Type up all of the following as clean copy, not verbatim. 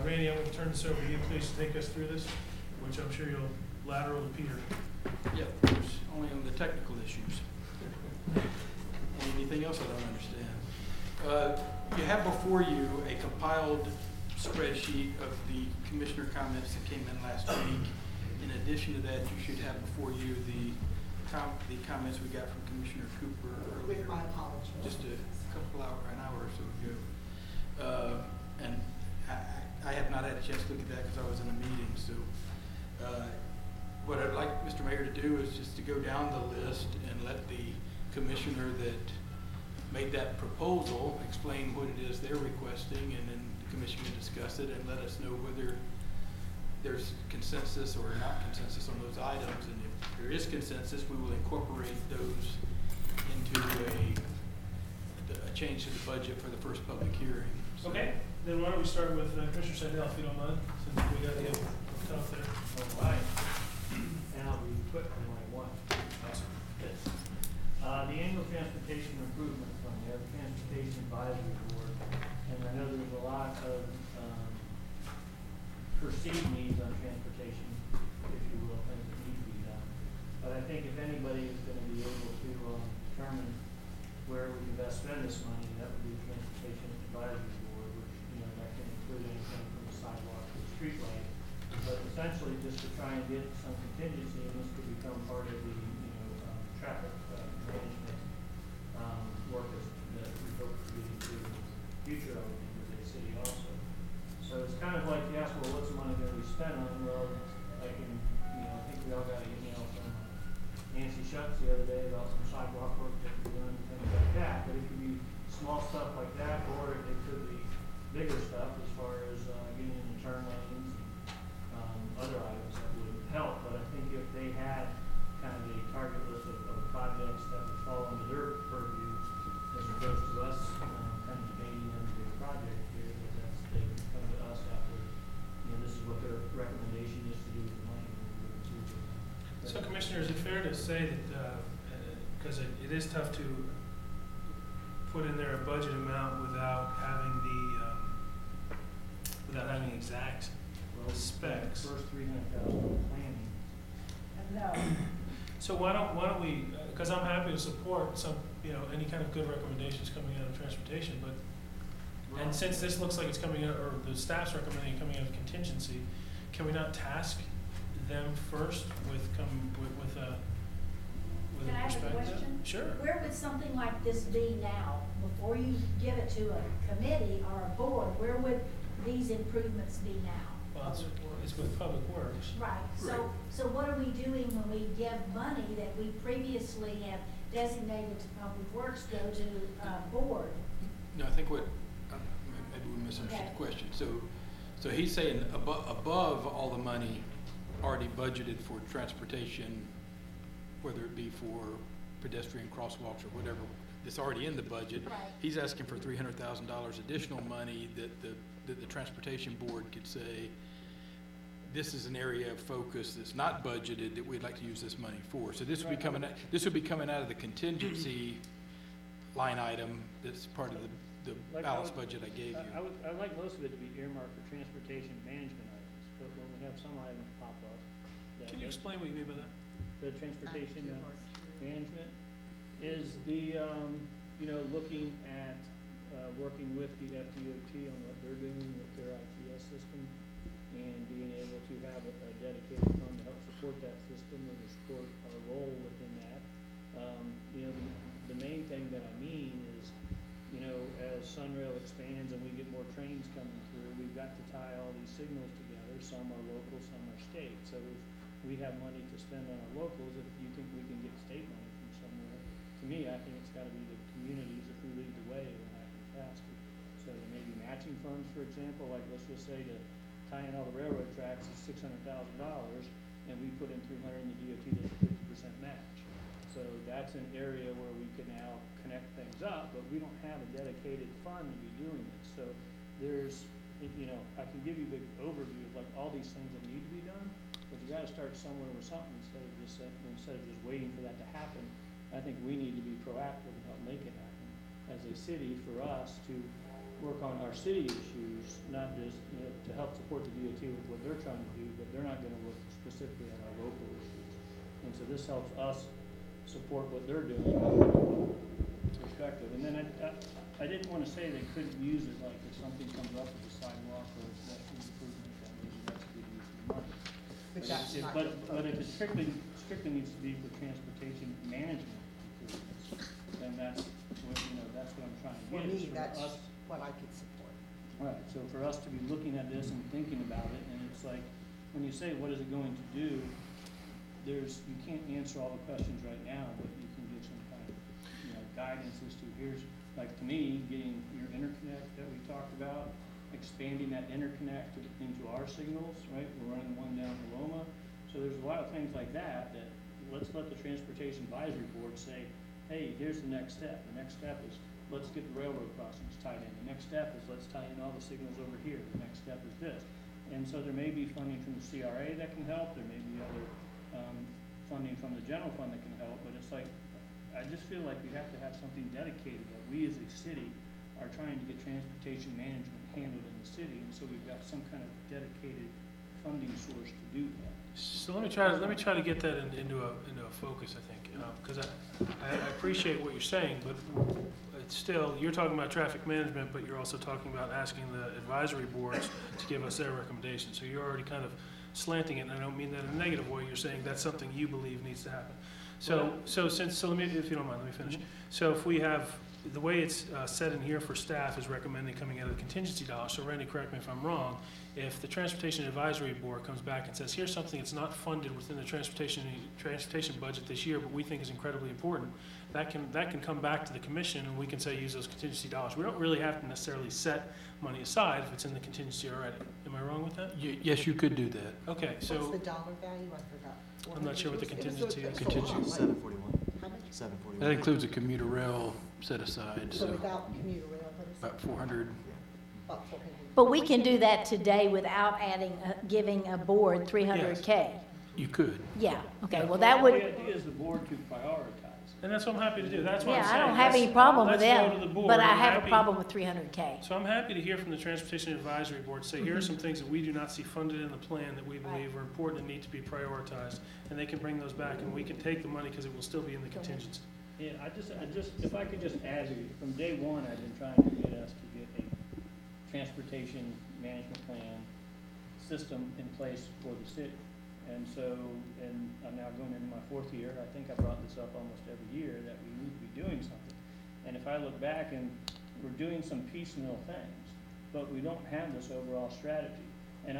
Randy, I'm going to turn this over to you, please, to take us through this, which I'm sure you'll lateral to Peter. Yeah, of course, only on the technical issues. Anything else I don't understand. You have before you a compiled spreadsheet of the commissioner comments that came in last week. In addition to that, you should have before you the comments we got from Commissioner Cooper earlier. With my apologies. Just an hour or so ago. And I have not had a chance to look at that because I was in a meeting. So what I'd like Mr. Mayor to do is just to go down the list and let the commissioner that made that proposal explain what it is they're requesting, and then the commission can discuss it and let us know whether there's consensus or not consensus on those items. And if there is consensus, we will incorporate those into a change to the budget for the first public hearing. So, Okay, then why don't we start with Commissioner Sandell, if you don't mind, since we got to get tough there. All right. And I'll be quick on my one. Awesome. Yes. The annual transportation improvement fund, we have a transportation advisory board, and I know there's a lot of perceived needs on transportation, if you will, things that need to be done. But I think if anybody is going to be able to determine where we can best spend this money, that would be the transportation advisory board, which, you know, that can include anything from the sidewalk to the street light. But essentially, just to try and get some contingency, and this could become part of the, traffic management work that we hope to get into the future of the city also. So it's kind of like you ask, well, what's the money going to be spent on? Well, I think we all got an email from Nancy Schutz the other day about some sidewalk work that could be done and things like that. But it could be small stuff like that, or it could be bigger stuff as far as getting in the turn lanes and other items that would help. But I think if they had kind of a target list of projects that would fall under their purview, as opposed to us kind of debating them to a project here, that they can come to us after, this is what their recommendation is to do with the money. So, Commissioner, is it fair to say that, because it is tough to put in there a budget amount without having exact specs? First $300,000 planning. No. So why don't we? Because I'm happy to support some, any kind of good recommendations coming out of transportation, but. And since this looks like it's coming out, or the staff's recommending coming out of contingency, can we not task them first with a Can I have a perspective? question? Sure. Where would something like this be now, before you give it to a committee or a board? Where would these improvements be now? Well, it's with Public Works. Right. So what are we doing when we give money that we previously have designated to Public Works go to board? No, I think maybe we misunderstood the question. So he's saying above all the money already budgeted for transportation, whether it be for pedestrian crosswalks or whatever, that's already in the budget. Right. He's asking for $300,000 additional money that the transportation board could say, this is an area of focus that's not budgeted that we'd like to use this money for. So this would be coming out of the contingency line item that's part of the balanced budget I gave you. I'd like most of it to be earmarked for transportation management items, but when we have some items pop up. Can you explain what you mean by that? The transportation management is the, looking at working with the FDOT on what they're doing with their ITS system, and being able to have a dedicated fund to help support that system and to support our role within that. The main thing that I mean is, as Sunrail expands and we get more trains coming through, we've got to tie all these signals together. Some are local, some are state. So if we have money to spend on our locals, if you think we can get state money from somewhere, to me, I think it's got to be the communities if we lead the way and happen faster. So there may be matching funds, for example, like let's just say to tie in all the railroad tracks is $600,000, and we put in $300 in the DOT, that's a 50% match. So that's an area where we can now connect things up, but we don't have a dedicated fund to be doing it. So there's, I can give you a big overview of like all these things that need to be done, but you got to start somewhere with something instead of just waiting for that to happen. I think we need to be proactive and help make it happen as a city for us to work on our city issues, not just, to help support the DOT with what they're trying to do, but they're not gonna look specifically at our local issues. And so this helps us support what they're doing from a local perspective. And then I didn't wanna say they couldn't use it, like if something comes up with a sidewalk or a pedestrian improvement, that maybe that's a good use of the money. But that's not But if it strictly needs to be for transportation management improvements, then that's what, that's what I'm trying to For get. is me, for that's us- what I could support. Right, so for us to be looking at this and thinking about it, and it's like, when you say, what is it going to do? You can't answer all the questions right now, but you can give some kind of, guidance as to here's, like, to me, getting your interconnect that we talked about, expanding that interconnect into our signals, right? We're running one down Paloma. So there's a lot of things like that let's let the Transportation Advisory Board say, hey, here's the next step. The next step is, let's get the railroad crossings tied in. The next step is, let's tie in all the signals over here. The next step is this. And so there may be funding from the CRA that can help. There may be other funding from the general fund that can help. But it's like, I just feel like we have to have something dedicated that we as a city are trying to get transportation management handled in the city. And so we've got some kind of dedicated funding source to do that. So let me try to get that into a focus, I think, because I appreciate what you're saying, but it's still, you're talking about traffic management, but you're also talking about asking the advisory boards to give us their recommendations. So you're already kind of slanting it, and I don't mean that in a negative way. You're saying that's something you believe needs to happen. So let me, if you don't mind, let me finish. So if we have, the way it's set in here for staff is recommending coming out of the contingency dollars. So Randy, correct me if I'm wrong. If the Transportation Advisory Board comes back and says, here's something that's not funded within the transportation budget this year, but we think is incredibly important, that can come back to the commission, and we can say use those contingency dollars. We don't really have to necessarily set money aside if it's in the contingency already. Am I wrong with that? Yes, you could do that. Okay, What's so the dollar value? I forgot. I'm not sure what the It was contingency is. a lot, Contingency. like- 741. How much? 741. That includes a commuter rail set aside, So so without commuter rail, what is about it? 400. About 400. But we can do that today without giving a board 300K. You could. Yeah, okay, well, The that would, idea is the board to prioritize. and that's what I'm happy to do. That's what I'm yeah, saying. I don't have any problem with Let's go to the them, board. but I I'm have a happy- problem with 300K. So I'm happy to hear from the Transportation Advisory Board, say, here are some things that we do not see funded in the plan that we believe are important and need to be prioritized. And they can bring those back, and we can take the money because it will still be in the Go ahead. contingency. Yeah, if I could just add, from day one, I've been trying to get us to get a transportation management plan system in place for the city. And so, and I'm now going into my 4th year, I think I brought this up almost every year, that we need to be doing something. And if I look back, and we're doing some piecemeal things, but we don't have this overall strategy. And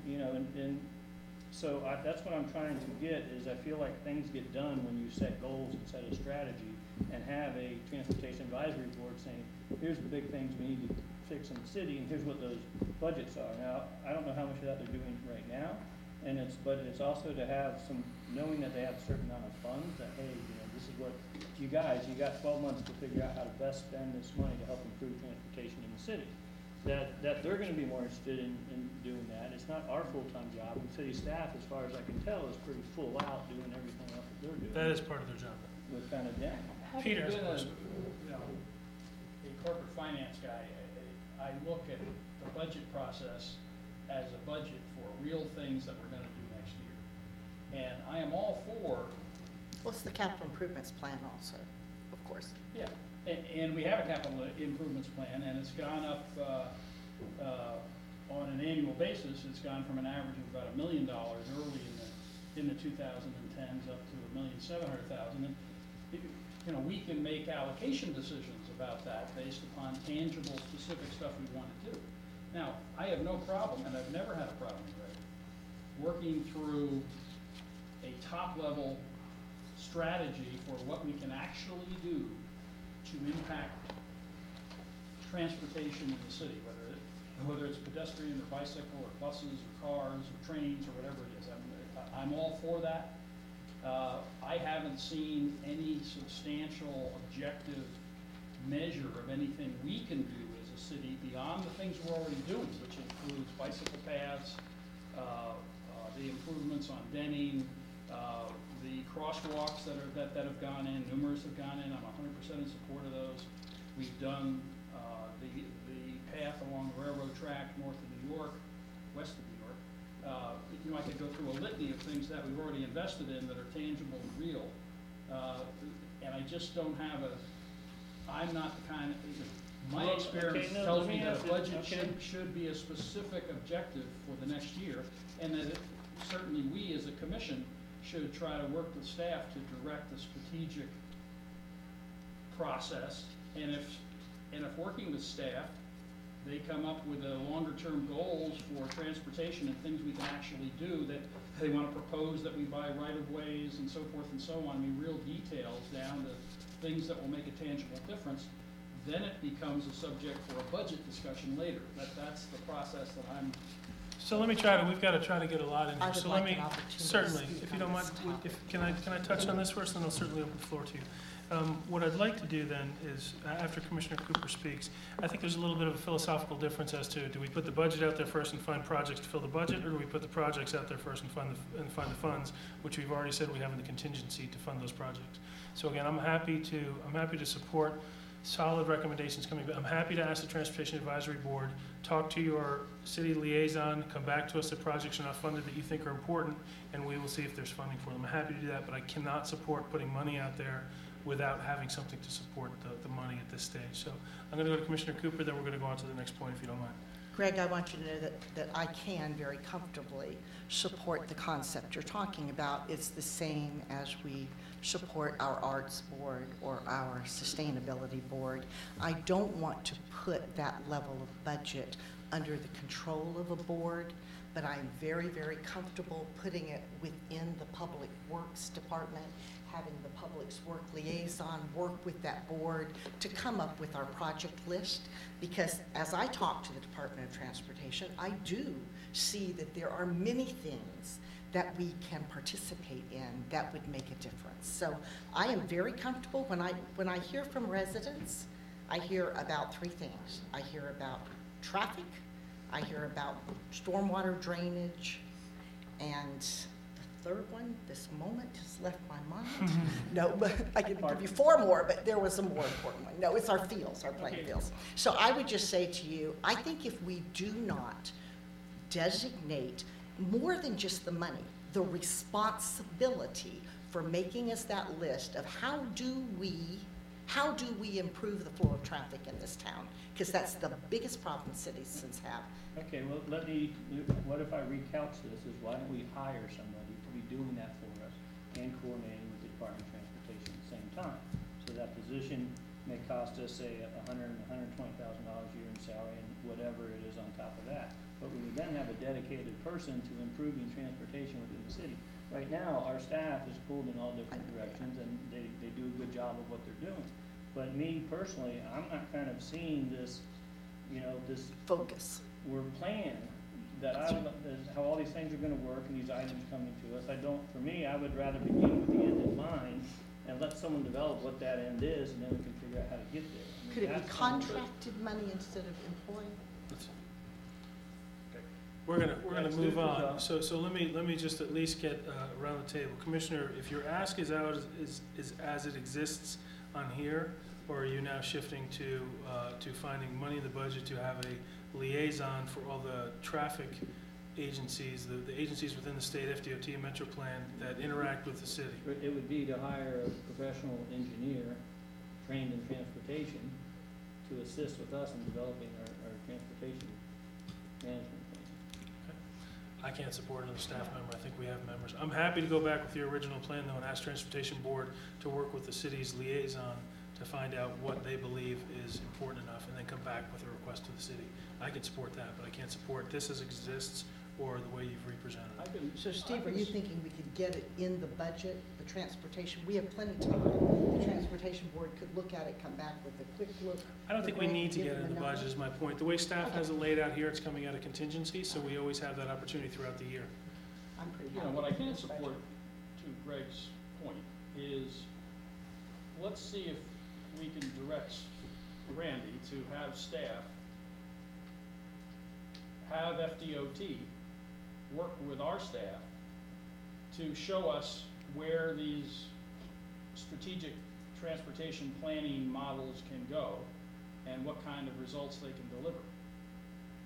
so that's what I'm trying to get, is I feel like things get done when you set goals and set a strategy, and have a transportation advisory board saying, here's the big things we need to fix in the city, and here's what those budgets are. Now, I don't know how much of that they're doing right now, but it's also to have some, knowing that they have a certain amount of funds, that, hey, this is what, you got 12 months to figure out how to best spend this money to help improve transportation in the city. That they're gonna be more interested in doing that. It's not our full-time job, and city staff, as far as I can tell, is pretty full out doing everything else that they're doing. That is part of their job. We're kind of down. Peter has a Having question. been a corporate finance guy, I look at the budget process as a budget for real things that we're gonna do next year. And I am all for, What's the capital improvements plan also, of course? yeah, and we have a capital improvements plan, and it's gone up, on an annual basis, it's gone from an average of about $1 million early in the 2010s up to $1,700,000. And we can make allocation decisions about that based upon tangible, specific stuff we want to do. Now, I have no problem, and I've never had a problem with it, working through a top-level strategy for what we can actually do to impact transportation in the city, whether it's pedestrian or bicycle or buses or cars or trains or whatever it is. I'm all for that. I haven't seen any substantial objective measure of anything we can do as a city beyond the things we're already doing, which includes bicycle paths, the improvements on Denning, the crosswalks that have gone in, numerous have gone in. I'm 100% in support of those. We've done the path along the railroad track north of New York, west of New York. You know, I could go through a litany of things that we've already invested in that are tangible and real. And I just don't have I'm not the kind of, my Well, experience okay, no, tells let me me that a ask you, budget okay. should be a specific objective for the next year, and that certainly we as a commission should try to work with staff to direct the strategic process. And if working with staff, they come up with longer-term goals for transportation and things we can actually do, that they want to propose that we buy right-of-ways and so forth and so on, I mean, real details down to things that will make a tangible difference, then it becomes a subject for a budget discussion later. That's the process that I'm. So we've got to try to get a lot in I here. would So like let me, an opportunity to certainly, speak if you on don't mind, this topic. can I touch on this first, and then I'll certainly open the floor to you. What I'd like to do then is, after Commissioner Cooper speaks, I think there's a little bit of a philosophical difference as to, do we put the budget out there first and find projects to fill the budget, or do we put the projects out there first and find the funds, which we've already said we have in the contingency to fund those projects. So again, I'm happy to support solid recommendations coming back. I'm happy to ask the Transportation Advisory Board, talk to your city liaison, come back to us if projects are not funded that you think are important, and we will see if there's funding for them. I'm happy to do that, but I cannot support putting money out there without having something to support the money at this stage. So I'm going to go to Commissioner Cooper, then we're going to go on to the next point, if you don't mind. Greg, I want you to know that I can very comfortably support the concept you're talking about. It's the same as we support our arts board or our sustainability board. I don't want to put that level of budget under the control of a board, but I'm very, very comfortable putting it within the Public Works Department, having the Public Works liaison work with that board to come up with our project list. Because as I talk to the Department of Transportation, I do see that there are many things that we can participate in that would make a difference. So I am very comfortable. When I hear from residents, I hear about three things. I hear about traffic, I hear about stormwater drainage, and the third one, this moment has left my mind. No, but I can give you four more, but there was a more important one. No, it's our fields, our playing fields. So I would just say to you, I think if we do not designate more than just the money, the responsibility for making us that list of how do we improve the flow of traffic in this town? Because that's the biggest problem citizens have. Okay, well, what if I recouch this, is why don't we hire somebody to be doing that for us and coordinating with the Department of Transportation at the same time? So that position may cost us, say, $120,000 a year in salary and whatever it is on top of that. But we would then have a dedicated person to improving transportation within the city. Right now, our staff is pulled in all different directions, and they do a good job of what they're doing. But me personally, I'm not kind of seeing this, this Focus. plan that how all these things are gonna work and these items coming to us. For me, I would rather begin with the end in mind and let someone develop what that end is, and then we can figure out how to get there. I mean, Could it be that's kind of the- contracted money instead of employed? We're gonna Let's move do it, on. So let me just at least get around the table. Commissioner, if your ask is as it exists on here, or are you now shifting to finding money in the budget to have a liaison for all the traffic agencies, the agencies within the state, FDOT and Metro Plan, that interact with the city? It would be to hire a professional engineer trained in transportation to assist with us in developing our transportation management plan. I can't support another staff member. I think we have members. I'm happy to go back with the original plan, though, and ask Transportation Board to work with the city's liaison to find out what they believe is important enough, and then come back with a request to the city. I can support that, but I can't support this as it exists or the way you've represented it. So Steve, are you thinking we could get it in the budget, the transportation? We have plenty of time. The Transportation Board could look at it, come back with a quick look. I don't think we need to Give get them it in the a number. budget, is my point. The way staff has it laid out here, it's coming out of contingency, so we always have that opportunity throughout the year. I'm pretty You know, happy what I with can this budget. support, to Greg's point, is let's see if we can direct Randy to have staff, have FDOT work with our staff to show us where these strategic transportation planning models can go and what kind of results they can deliver.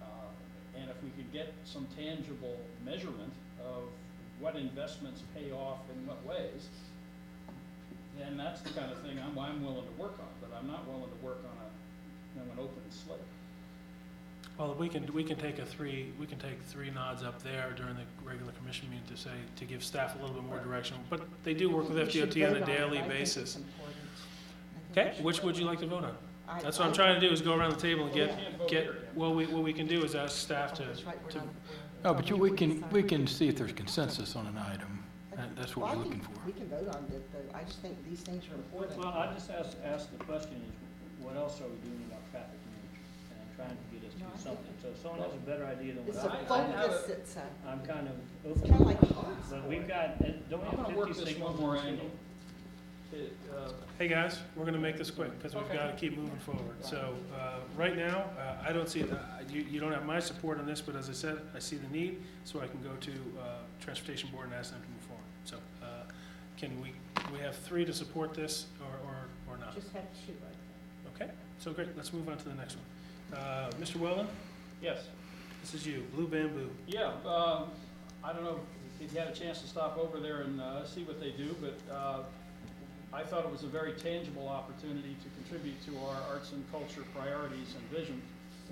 And if we could get some tangible measurement of what investments pay off in what ways, then that's the kind of thing I'm willing to work on, but I'm not willing to work on an open slate. Well, we can take three nods up there during the regular commission meeting to say, to give staff a little bit more direction, but they do work with We should FDOT on vote a it. daily I think it's basis. important. I think Okay, we should which vote would you on like to vote on? it. That's what I'm trying to do, is go around the table and Well, we can't vote get, here. what we can do is ask staff to, That's right, we're to not- No, but we we can see if there's consensus on an item. That's what Well, I we're think looking for. We can vote on it, though. I just think these things are important. Well, I just ask the question is, what else are we doing about traffic management? And I'm trying to get us No, I to think- something. So if someone has a better idea than It's what a I focus, it's a, I'm kind of it's open. kind of like the arts. But we've got, don't we I'm have gonna work 50 this signals one more in the angle. city? hey guys, we're gonna make this quick, because we've Okay. gotta keep moving forward. So, right now, I don't see, you don't have my support on this, but as I said, I see the need, so I can go to, Transportation Board and ask them to move forward. So, can we have three to support this, or not? Just have two, I think. Okay, so great, let's move on to the next one. Mr. Wellen, Yes. this is you, Blue Bamboo. Yeah, I don't know if you had a chance to stop over there and see what they do, but I thought it was a very tangible opportunity to contribute to our arts and culture priorities and vision.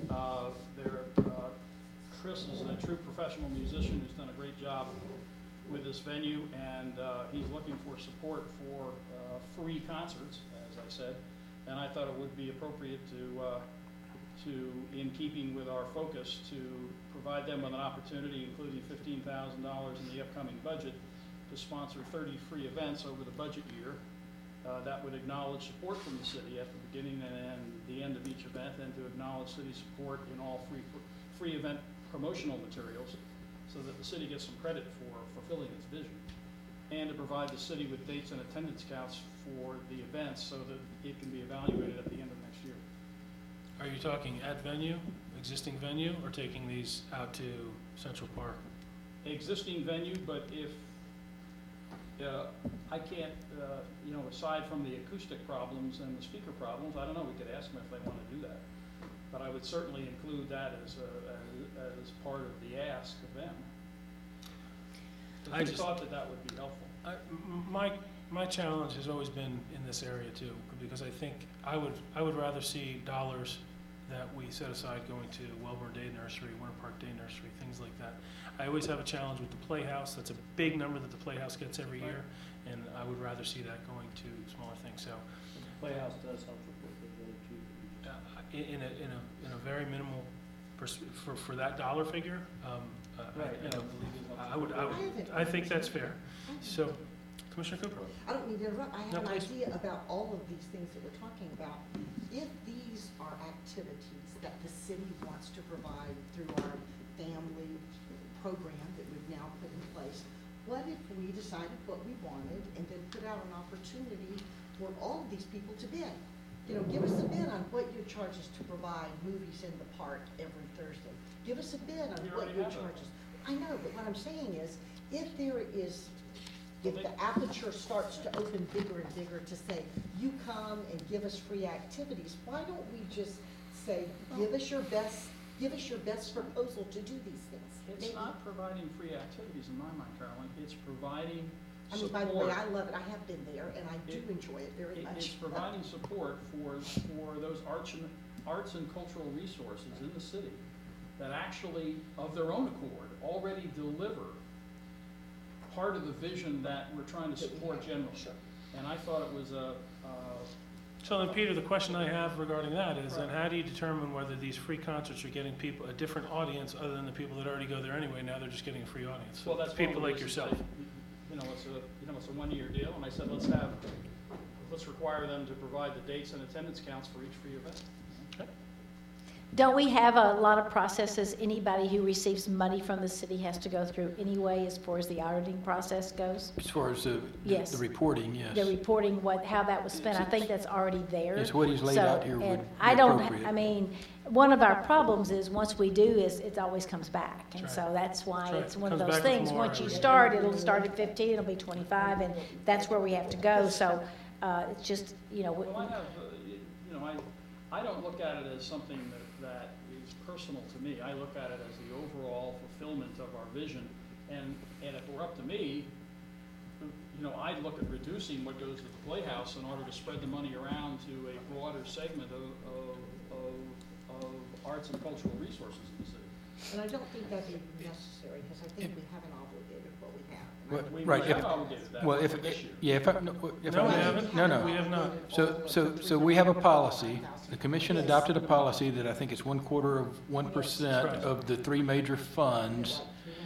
Chris is a true professional musician who's done a great job with this venue, and he's looking for support for free concerts, as I said, and I thought it would be appropriate to, in keeping with our focus, to provide them with an opportunity, including $15,000 in the upcoming budget, to sponsor 30 free events over the budget year. That would acknowledge support from the city at the beginning and the end of each event, and to acknowledge city support in all free event promotional materials, so that the city gets some credit for fulfilling its vision, and to provide the city with dates and attendance counts for the events, so that it can be evaluated at the end of next year. Are you talking at venue, existing venue, or taking these out to Central Park? Existing venue, but if I can't, aside from the acoustic problems and the speaker problems, I don't know, we could ask them if they want to do that. But I would certainly include that as part of the ask of them. I I just- thought that would be helpful. My challenge has always been in this area too, because I think I would rather see dollars that we set aside going to Wellborn Day Nursery, Winter Park Day Nursery, things like that. I always have a challenge with the Playhouse. That's a big number that the Playhouse gets every year, and I would rather see that going to smaller things. So, Playhouse does help support the village too. in a very minimal for that dollar figure, Right, I think that's fair. So, Commissioner Cooper. I don't mean to interrupt, I No, have an please. idea about all of these things that we're talking about. If these are activities that the city wants to provide through our family program that we've now put in place, what if we decided what we wanted and then put out an opportunity for all of these people to bid? Give us a bid on what your charges to provide movies in the park every Thursday. Give us a bid on We what already your have that. charges. I know, but what I'm saying is, if the aperture starts to open bigger and bigger to say, you come and give us free activities, why don't we just say, give us your best proposal to do these things? It's Maybe- not providing free activities in my mind, Carolyn. It's providing I mean, support. by the way, I love it, I have been there, and I do It- enjoy it very much. It's providing support for those arts and cultural resources in the city that actually, of their own accord, already deliver part of the vision that we're trying to support generally. Sure. And I thought it was So then, Peter, the question I have regarding that is, then how do you determine whether these free concerts are getting people, a different audience other than the people that already go there anyway? Now they're just getting a free audience. well, that's one of People the like reasons yourself. it's a one-year deal, and I said, let's require them to provide the dates and attendance counts for each free event. Don't we have a lot of processes anybody who receives money from the city has to go through anyway as far as the auditing process goes? As far as Yes. the reporting, yes. The reporting how that was spent, I think that's already there. Yes, what he's laid So, out here would and be I don't, appropriate. I mean, one of our problems is, once we do, it always comes back. And That's so right. that's why That's right. it's one of Comes those back with things, more once you every- start, it'll start at 15, it'll be 25, and that's where we have to go. So, it's just, Well, I have, I don't look at it as something that is personal to me. I look at it as the overall fulfillment of our vision. And if it were up to me, you know, I'd look at reducing what goes to the Playhouse in order to spread the money around to a broader segment of arts and cultural resources in the city. And I don't think that'd be necessary, because I think we haven't obligated what we have. And I Well, don't- We Right, have if- obligated that Well, for if, this year. yeah, if I, no, if No, we I, haven't. no, We no. have not. So we have a policy, the commission adopted a policy that I think is 1/4% Right. of the three major funds,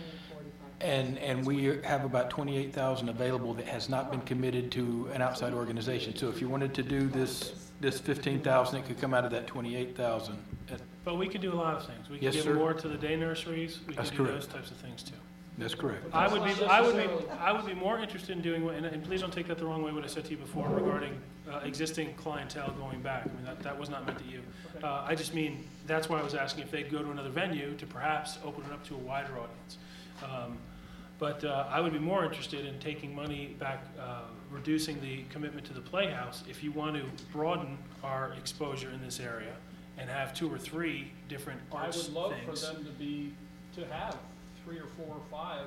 and we have about 28,000 available that has not been committed to an outside organization. So if you wanted to do this 15,000, it could come out of that 28,000. But we could do a lot of things. We could Yes, give sir. more to the day nurseries. We That's could do correct. those types of things too. That's correct. I would That's be, not necessarily- I would be more interested in doing, and please don't take that the wrong way, what I said to you before regarding existing clientele going back. I mean, that was not meant to you. I just mean, that's why I was asking if they'd go to another venue to perhaps open it up to a wider audience. But I would be more interested in taking money back, reducing the commitment to the Playhouse if you want to broaden our exposure in this area and have 2 or 3 different I arts would love for things. them to have 3 or 4 or 5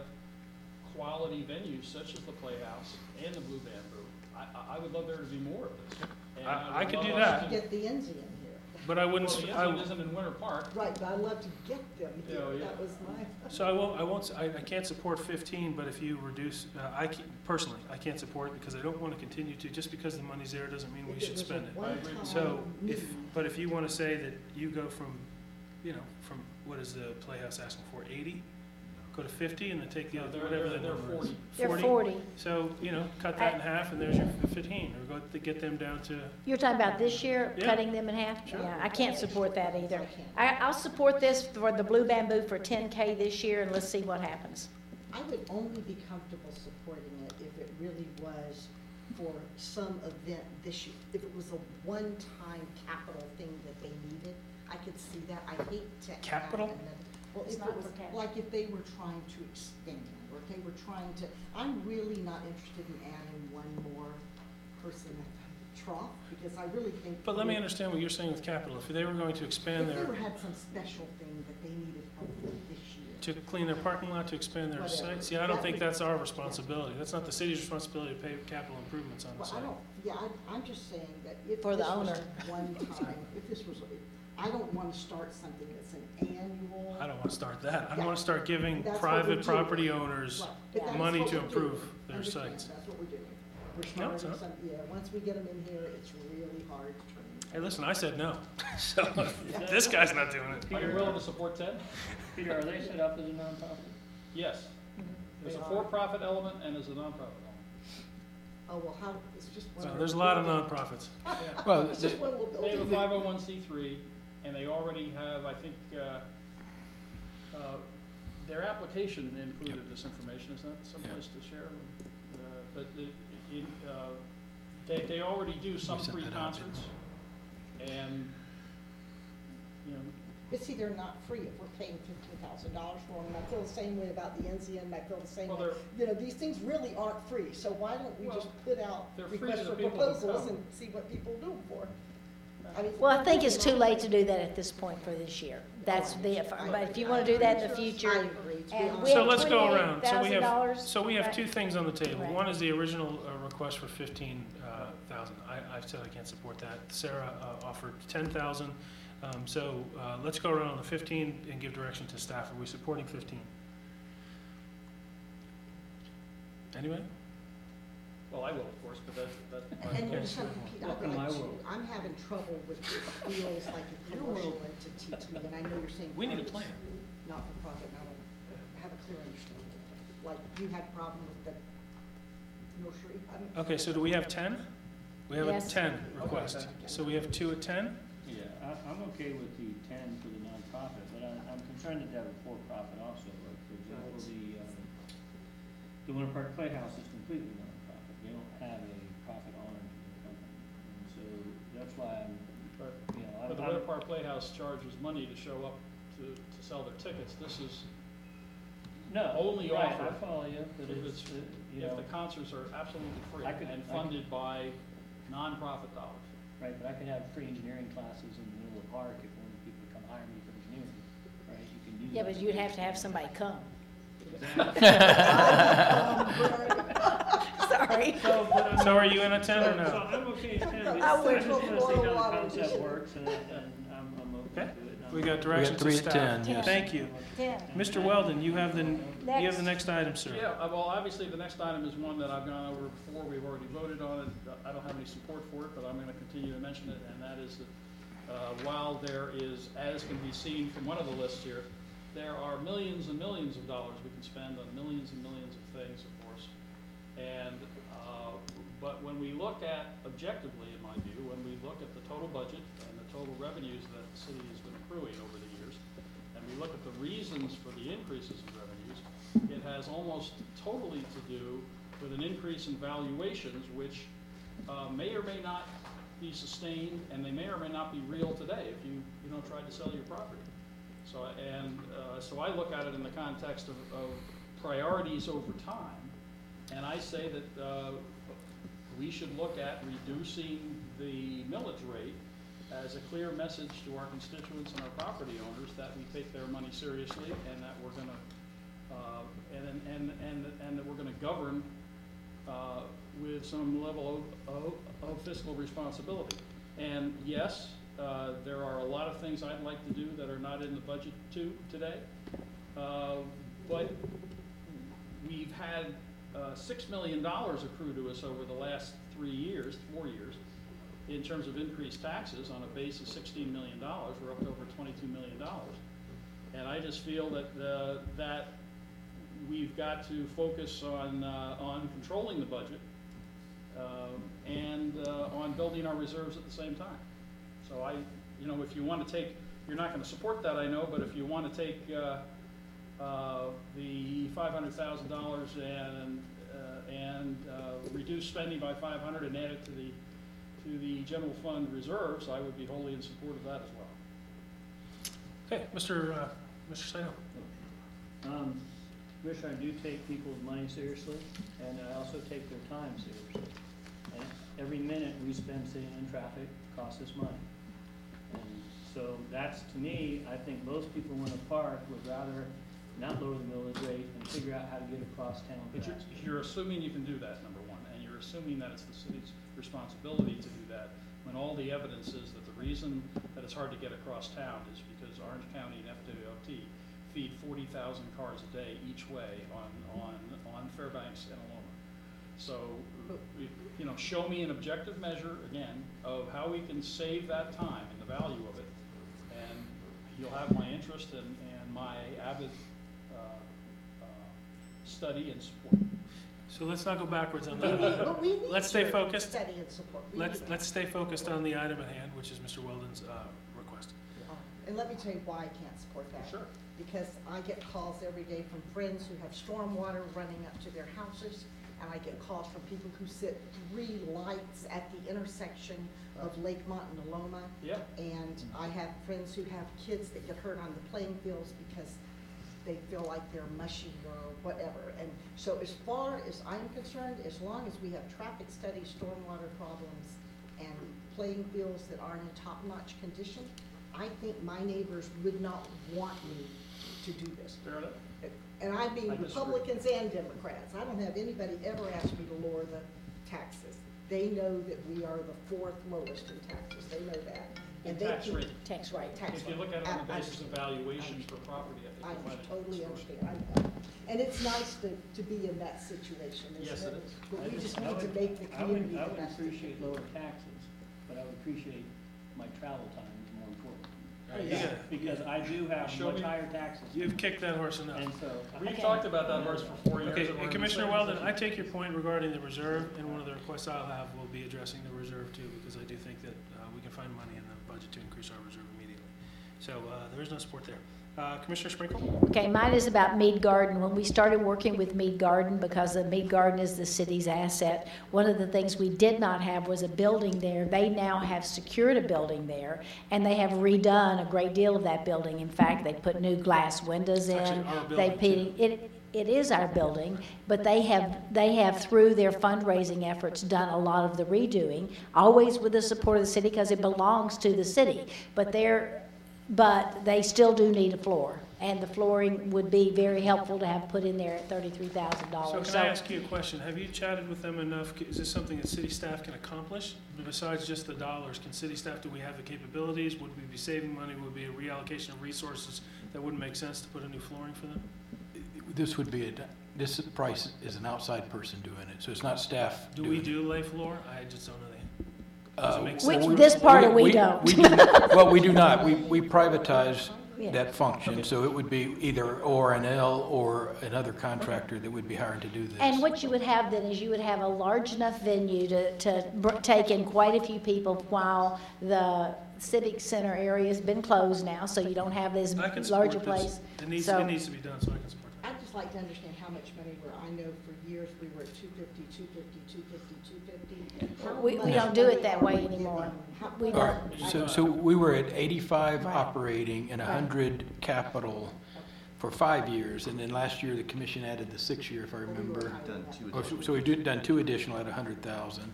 quality venues such as the Playhouse and the Blue Bamboo. I would love there to be more of this. And I would could love do us that. to- Get the Enzy in here. But I wouldn't, Well, the I- Ensign isn't in Winter Park. Right, but I'd love to get them Yeah, here, yeah. that was my. so I can't support 15, but if you reduce, personally, I can't support it because I don't want to continue to, just because the money's there doesn't mean we should spend it. I agree. So but if you want to say that you go from, from, what is the Playhouse asking for, 80? Go to 50 and then take the No, other, they're- whatever they're- the they're number is. 40. They're 40. So, cut that in half and there's your 15, or go to get them down to, You're talking about this year, Yeah. cutting them in half? Sure. Yeah, I can't support that either. I can't. I'll support this for the Blue Bamboo for 10K this year, and let's see what happens. I would only be comfortable supporting it if it really was for some event this year. If it was a one-time capital thing that they needed, I could see that. I hate to add Capital? another. Well, It's if not it was, for capital. like if they were trying to expand, or if they were trying to, I'm really not interested in adding one more person at the trough, because I really think. but let me understand what you're saying with capital. If they were going to expand If they their, were had some special thing that they needed help with this year. to clean their parking lot, to expand their Whatever. site, see, I don't That think would- that's our responsibility. That's not the city's responsibility to pay capital improvements on the Well, I site. don't, yeah, I'm just saying that if For the this was owner. one time, if this was, I don't want to start something that's an annual. I don't want to start that. I Yeah. want to start giving That's what private we're doing. property owners Right, but that's money what to we're improve doing. their Understand, sites. That's what we're doing. We're No, it's starting not. some, yeah, once we get them in here, it's really hard to turn. Hey, listen, I said no. So this guy's not doing it. Are you willing to support 10? Peter, are they set up as a nonprofit? Yes. There's a They are. for-profit element and there's a nonprofit element. Oh, well, how, it's just. one So of there's a those lot of buildings. nonprofits. Well, It's just one little They have a building. 501c3, and they already have, I think, their application included this information, is that someplace to share? But they already do some We sent free that out, didn't concerts, and, But see, they're not free if we're paying $15,000 for them. And I feel the same way about the NCN, and I feel the same Well, way. These things really aren't free, so why don't we Well, just put out they're free to requests the for people who proposals come. and see what people do them for? I mean, Well, I think it's too late to do that at this point for this year. That's but if you want to do that in the I future. agree, to be and honest. we So have let's go around. $28,000. So we have Right. 2 things on the table. Right. One is the original request for 15,000. I've said I can't support that. Sarah offered 10,000. So let's go around on the 15 and give direction to staff. Are we supporting 15? Anybody? well, I will, of course, but that's. And you Okay. just have to, Pete, I'd Welcome, like I to, will. I'm having trouble with it feels like a commercial entity to me, and I know you're saying. We need a private, plan. Not for profit, and I don't have a clear understanding. Like, you had a problem with the nursery? Okay, so do we have 10? We have a Yes. 10 request. So we have 2 at 10? Yeah, I'm okay with the 10 for the nonprofit, but I'm concerned that they have a for-profit also. Like, for example, the Winter Park Playhouse is completely nonprofit. They don't have a profit arm to their company. And so that's why But the Winter Park Playhouse charges money to show up to sell their tickets. This is, No, only right, offer I follow you, but if it's, if the concerts are absolutely free I could- and I could- funded by nonprofit dollars. right, but I could have free engineering classes in the middle of the park if one of the people would come hire me for engineering. right, you can use. Yeah, but you'd have to have somebody come. Sorry. So, but I'm. So are you in a tent or So no? I'm okay at 10. I would. I just wanna see how the concept works, and I'm open to Okay. it. We got directions to 3 at staff. 10, yes. Thank you. 10. Mr. Weldon, you have the next item, sir. Yeah, well, obviously, the next item is one that I've gone over before, we've already voted on it. I don't have any support for it, but I'm gonna continue to mention it, and that is that, while there is, as can be seen from one of the lists here, there are millions and millions of dollars we can spend on millions and millions of things, of course. And, but when we look at, objectively, in my view, when we look at the total budget and the total revenues that the city has been accruing over the years, and we look at the reasons for the increases in revenues, it has almost totally to do with an increase in valuations, which may or may not be sustained, and they may or may not be real today if you tried to sell your property. So, so I look at it in the context of priorities over time, and I say that we should look at reducing the millage rate as a clear message to our constituents and our property owners that we take their money seriously, and that we're going to and that we're going to govern with some level of fiscal responsibility. And yes, there are a lot of things I'd like to do that are not in the budget today, but we've had $6 million accrue to us over the last 4 years, in terms of increased taxes on a base of $16 million. We're up to over $22 million. And I just feel that that we've got to focus on controlling the budget and on building our reserves at the same time. So if you want to take, you're not going to support that, I know, but if you want to take the $500,000 and reduce spending by $500 and add it to the general fund reserves, I would be wholly in support of that as well. Okay, Mr. Saino. Commissioner, I do take people's money seriously, and I also take their time seriously. And every minute we spend sitting in traffic costs us money. And so that's, to me, I think most people in a park would rather not lower the millage rate and figure out how to get across town But faster. you're assuming you can do that, number one, and you're assuming that it's the city's responsibility to do that, when all the evidence is that the reason that it's hard to get across town is because Orange County and FWOT feed 40,000 cars a day each way on Fairbanks and Aloma. So, show me an objective measure, again, of how we can save that time and the value of it, and you'll have my interest and my avid study and support. So let's not go backwards on But that. we need Let's stay your focused. Study and support. We Let's need- stay focused on the item at hand, which is Mr. Weldon's request. And let me tell you why I can't support that. Sure. Because I get calls every day from friends who have stormwater running up to their houses, and I get calls from people who sit 3 lights at the intersection of Lakemont and Aloma. Yep. And I have friends who have kids that get hurt on the playing fields because they feel like they're mushy or whatever. And so as far as I'm concerned, as long as we have traffic studies, stormwater problems, and playing fields that are in top-notch condition, I think my neighbors would not want me to do this. Fair enough. And I mean I disagree. Republicans and Democrats. I don't have anybody ever ask me to lower the taxes. They know that we are the 4th lowest in taxes. They know that. And they Tax keep- rate. Tax rate. Tax If you rate. look at it on the I basis of valuation for property, I I think you'll find it totally distorted. understand. I know. And it's nice to be in that situation, Yes, isn't it it? is. But I we just- just I need to would- make the community the best. I would appreciate lower taxes, but I would appreciate my travel time is more important. All right, you got it. Because I do have Show much me- higher taxes. You've kicked that horse enough. And so. We've Okay. talked about that horse for 4 years. Okay, and we're in the Commissioner same Weldon, position. I take your point regarding the reserve, and one of the requests I'll have will be addressing the reserve too, because I do think that we can find money in the budget to increase our reserve immediately. So there is no support there. Commissioner Sprinkle? Okay, mine is about Mead Garden. When we started working with Mead Garden, because the Mead Garden is the city's asset, one of the things we did not have was a building there. They now have secured a building there, and they have redone a great deal of that building. In fact, they put new glass windows in. Actually, our They building, put- It is our building, but they have, through their fundraising efforts, done a lot of the redoing, always with the support of the city, because it belongs to the city. But but they still do need a floor. And the flooring would be very helpful to have put in there at $33,000. So can I ask you a question? Have you chatted with them enough? Is this something that city staff can accomplish? Besides just the dollars, can city staff, do we have the capabilities? Would we be saving money? Would it be a reallocation of resources that wouldn't make sense to put a new flooring for them? This would be, this price is an outside person doing it, so it's not staff Do doing we it. do lay floor? I just don't know the. Does it make We- sense? this part of we don't. We do, well, we do not. We privatize Yeah. that function, so it would be either O&L or another contractor that would be hired to do this. And what you would have then is you would have a large enough venue to take in quite a few people while the civic center area has been closed now, so you don't have this I can support larger this. place. It needs So- to be done, so I can support that. I'd just like to understand how much money I know for years we were at 250, 250, 250, 250. How We much don't do it money that are way we anymore. giving? How- We All right, don't. so we were at 85 Right. operating and Right. 100 capital for 5 years, and then last year the commission added the 6-year, if I remember. Done two Oh, additional. So we've done 2 additional at 100,000.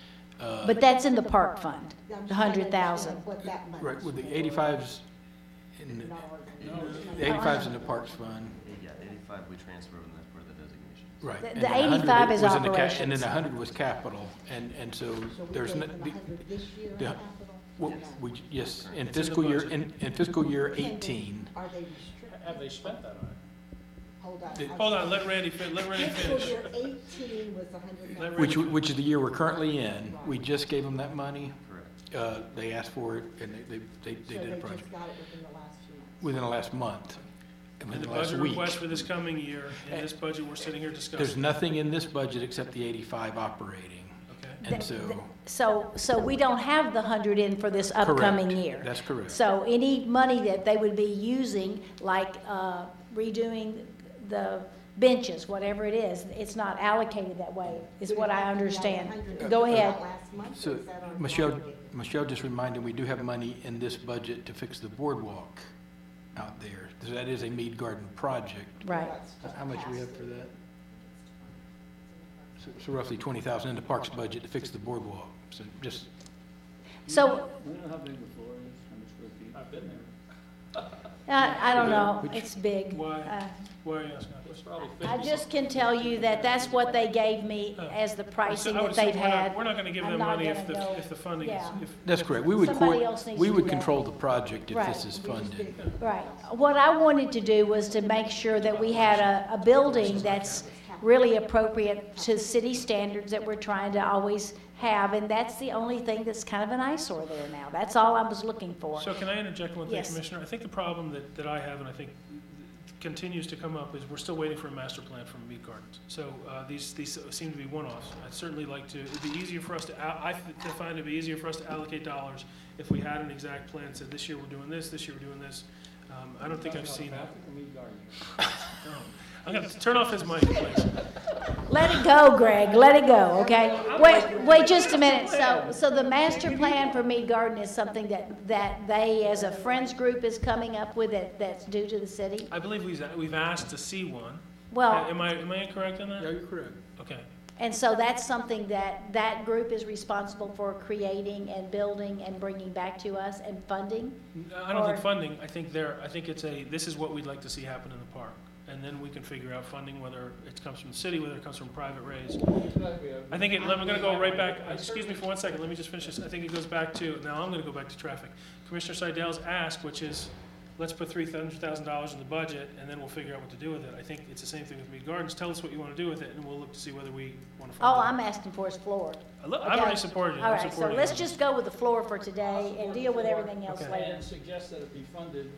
But that's in the park fund, I'm the just trying to 100,000. understand what that money's Right, with the for. 85s, in Not ours. the 85s in the Parks Fund. Yeah, 85 we transfer from the, for the designation. Right. The- and the then 100 85 is was in the And operations. then 100 was capital, and so So we there's, gave no- them the- 100 this year in the- capital? well, No. yes, in It's in the fiscal year, budget. in fiscal year Can they- 18. Are they restricted? Have they spent that on it? Hold on. It- Hold on, let Randy Fiscal finish. year 18 was 100. Let Which is the year we're currently in. We just gave them that money. Correct. They asked for it, and they So did a they project just got it within the last few months. within the last month, And within the the last budget week. request for this coming year, in this budget, we're sitting here There's discussing. nothing in this budget except the 85 operating, Okay. and so, So we don't have the 100 in for this upcoming correct. year. That's correct. So any money that they would be using, like redoing the benches, whatever it is, it's not allocated that way, is what I understand. Go ahead. Last month, or So, is that already Michelle, allocated? Michelle just reminded, we do have money in this budget to fix the boardwalk out there. So that is a Mead Garden project. Right. That's just How much do we have passive. for that? So roughly 20,000 in the parks budget to fix the boardwalk. So just, So, We don't know how big the floor is, how much square feet. I've been there. I don't know, Which- it's big. Why? Uh, Why are you asking that It's question? probably 50. I just can tell you that that's what they gave me as the pricing I would that they've assume we're not- had. We're not gonna give I'm them not money if gonna go- the funding is, yeah. if. that's correct. We would, Somebody else needs we to would do that. control the project if Right. this is funded. Right. What I wanted to do was to make sure that we had a building that's really appropriate to city standards that we're trying to always have, and that's the only thing that's kind of an eyesore there now. That's all I was looking for. So can I interject one thing, Yes. Commissioner? I think the problem that I have, and I think continues to come up, is we're still waiting for a master plan from Mead Gardens. So these seem to be one-offs. I'd certainly like to, it'd be easier for us to, I find it'd be easier for us to allocate dollars if we had an exact plan, said this year we're doing this year we're doing this. I don't think I've seen that. I'm gonna turn off his mic, please. Let it go, Greg, let it go, okay? Wait just a minute. So the master plan for Mead Garden is something that they, as a friends group, is coming up with that's due to the city? I believe we've asked to see one. Well, Am I incorrect on that? you're correct. Okay. and so that's something that group is responsible for creating and building and bringing back to us and funding? I don't think Or- funding, I think this is what we'd like to see happen in the park. And then we can figure out funding, whether it comes from the city, whether it comes from private raise. I think I'm gonna go right back, excuse me for 1 second, let me just finish this. I think it goes back to, now I'm gonna go back to traffic. Commissioner Seidel's ask, which is, let's put $300,000 in the budget, and then we'll figure out what to do with it. I think it's the same thing with Mead Gardens. Tell us what you wanna do with it, and we'll look to see whether we wanna fund it. Oh, I'm asking for his floor. I've Okay. already supported you. All I'm right, so supporting let's you. just go with the floor for today and deal with everything else Okay. later. And suggest that it be funded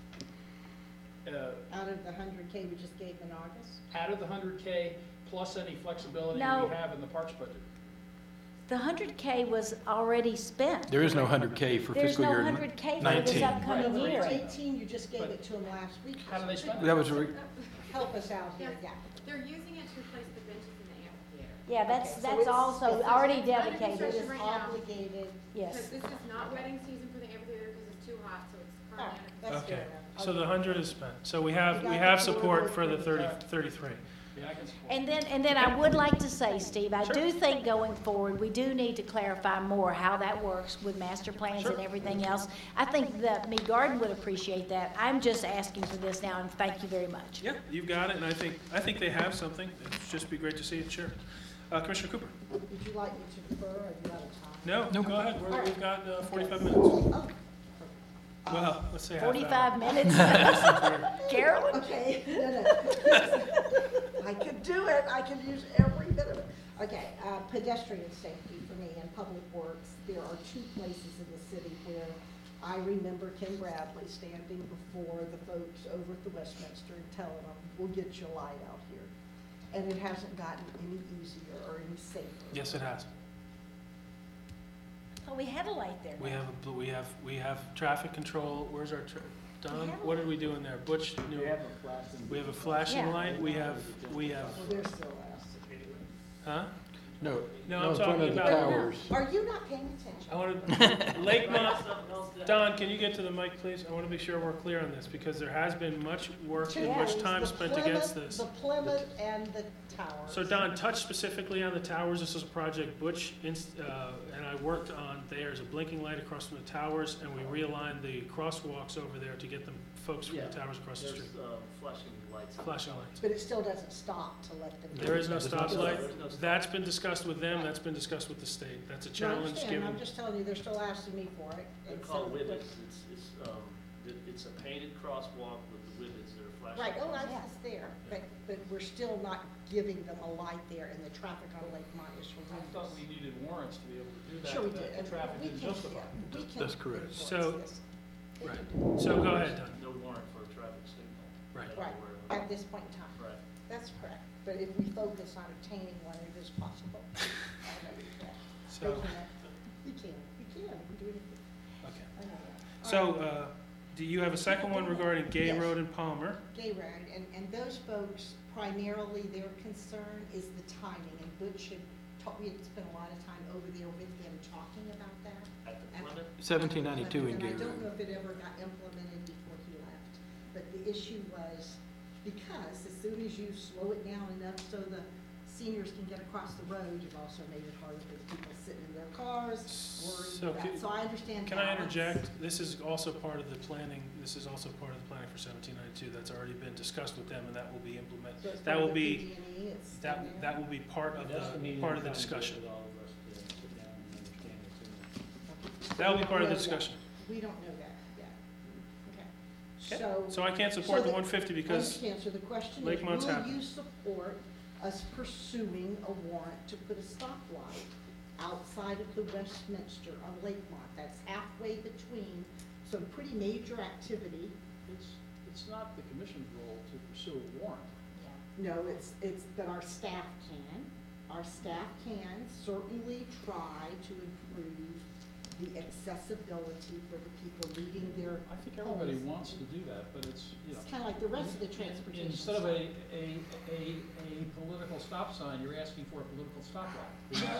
Out of the 100K we just gave in August? out of the 100K plus any flexibility No. we have in the parks budget. The 100K was already spent. There is no 100K for There's fiscal no year 100K for 19. this upcoming For year. 18, you just gave it to them last week. How do they spend it? That was, Help us out here, yeah. They're using it to replace the benches in the amphitheater. Yeah, Okay, that's so it's- also it's- already It's dedicated, It is right now. obligated. yes. Because this is not wedding season for the amphitheater because it's too hot, so it's Oh, currently. that's fair Okay, enough. so the Okay. 100 is spent. So we We have got the support for the floor. 33. Yeah, I can support. And then I would like to say, Steve, I do think going forward, we do need to clarify more how that works with master plans and everything else. I think that Mead Garden would appreciate that. I'm just asking for this now, and thank you very much. Yeah, you've got it, and I think they have something. It'd just be great to see it, sure. Commissioner Cooper? Would you like me to defer, or are you out of time? No, go ahead. We've got 45 minutes. Oh, Well, let's say half hour. 45 minutes? Carolyn? okay, no. I could do it, I could use every bit of it. Okay, pedestrian safety for me and public works, there are two places in the city where I remember Ken Bradley standing before the folks over at the Westminster and telling them, we'll get you a light out here. And it hasn't gotten any easier or any safer. Yes, it has. Oh, we had a light there. We have traffic control. Where's our, Don, what are we doing there? Butch, We have a flashing. we have a flashing Yeah. light. We have, Well, they're still asking. huh? No, No, no, I'm in front talking of the about. towers. Are you not paying attention? I want to, Lakemont, Don, can you get to the mic, please? I want to be sure we're clear on this, because there has been much work and much Two time things, spent the against Plymouth- this. The Plymouth and the towers. So Don, touch specifically on the towers. This is a project Butch and I worked on. There's a blinking light across from the towers, and we realigned the crosswalks over there to get them folks from the towers across the street. Flashing lights. Flashing lights. But it still doesn't stop to let them. There is no stop light. There's no stop. That's been discussed with them. That's been discussed with the state. That's a No, I challenge understand. given. I'm just telling you, they're still asking me for it. They're And called so- wibbits. It's a painted crosswalk with the wibbits that are flashing. Right, oh, that's there, but we're still not giving them a light there, and the traffic on Lakemont is I thought we horrendous. needed warrants to be able to do that. Sure we but did. The and traffic we didn't can't- justify. yeah, we can't That's correct. enforce So- this. Right. So go ahead, Don. No warrant for a traffic signal. Right. that I'm Right, aware of. at this point in time. Right. That's correct. But if we focus on obtaining one, it is possible. I know you can. So, They can. You can, you can do anything. okay. I know that. So, do you have a second one regarding Gay Yes. Road and Palmer? Gay Road, and those folks, primarily their concern is the timing, and Butch had we had spent a lot of time over there with him talking about that. At the And- Plymouth? 1792 in And Gay I don't Road. know if it ever got implemented before he left, but the issue was, because as soon as you slow it down enough so the seniors can get across the road, you've also made it harder for the people sitting in their cars, worried So about, can- so I understand. Can I balance. interject? This is also part of the planning, this is also part of the planning for 1792. That's already been discussed with them, and that will be So implemented. it's That part will of the be, PG&E, it's in that there. will be part of the discussion. With all of us to sit down and understand what's in there. That will be We part of don't the know yet. discussion. We don't know that yet. Okay. Okay. So. So I can't support so the 150 because, Understand, so the question is, Lakemont's will happy. you support us pursuing a warrant to put a stoplight outside of the Westminster on Lakemont? That's halfway between some pretty major activity. It's not the commission's role to pursue a warrant. No, it's that our staff can. Our staff can certainly try to improve the accessibility for the people leaving their I think everybody homes. wants to do that, but it's, you know. It's kind of like the rest of the transportation. Instead of stuff. a political stop sign, you're asking for a political stoplight.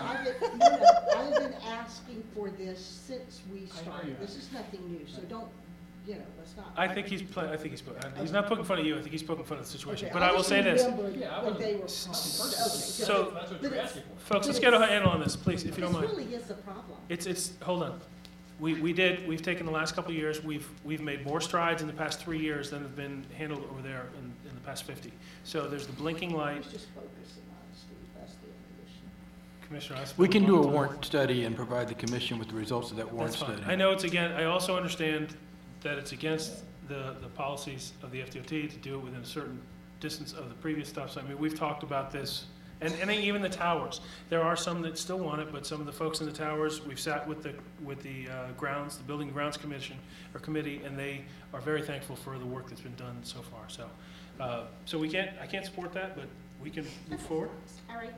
I've been asking for this since we I know started. you have. This is nothing new, so don't, let's not. I think he's not poking fun at you. I think he's poking fun at the situation. Okay, But I will say this. just remembered Yeah, I that wasn't- they were. So- That's what But you're it's- asking for. Folks, let's get a handle on this, please, if you don't mind. This really is a problem. Hold on. We've taken the last couple of years, we've made more strides in the past 3 years than have been handled over there in the past 50. So there's the blinking I light. was just focusing on Steve, that's the only issue. Commissioner, I spent We can do a long time- warrant study and provide the commission with the results of that warrant That's fine. study. I know I also understand that it's against the policies of the FDOT to do it within a certain distance of the previous stop sign. I mean, we've talked about this, and even the towers. There are some that still want it, but some of the folks in the towers, we've sat with the grounds, the Building and Grounds Committee, and they are very thankful for the work that's been done so far. So I can't support that, but we can move forward. Harry?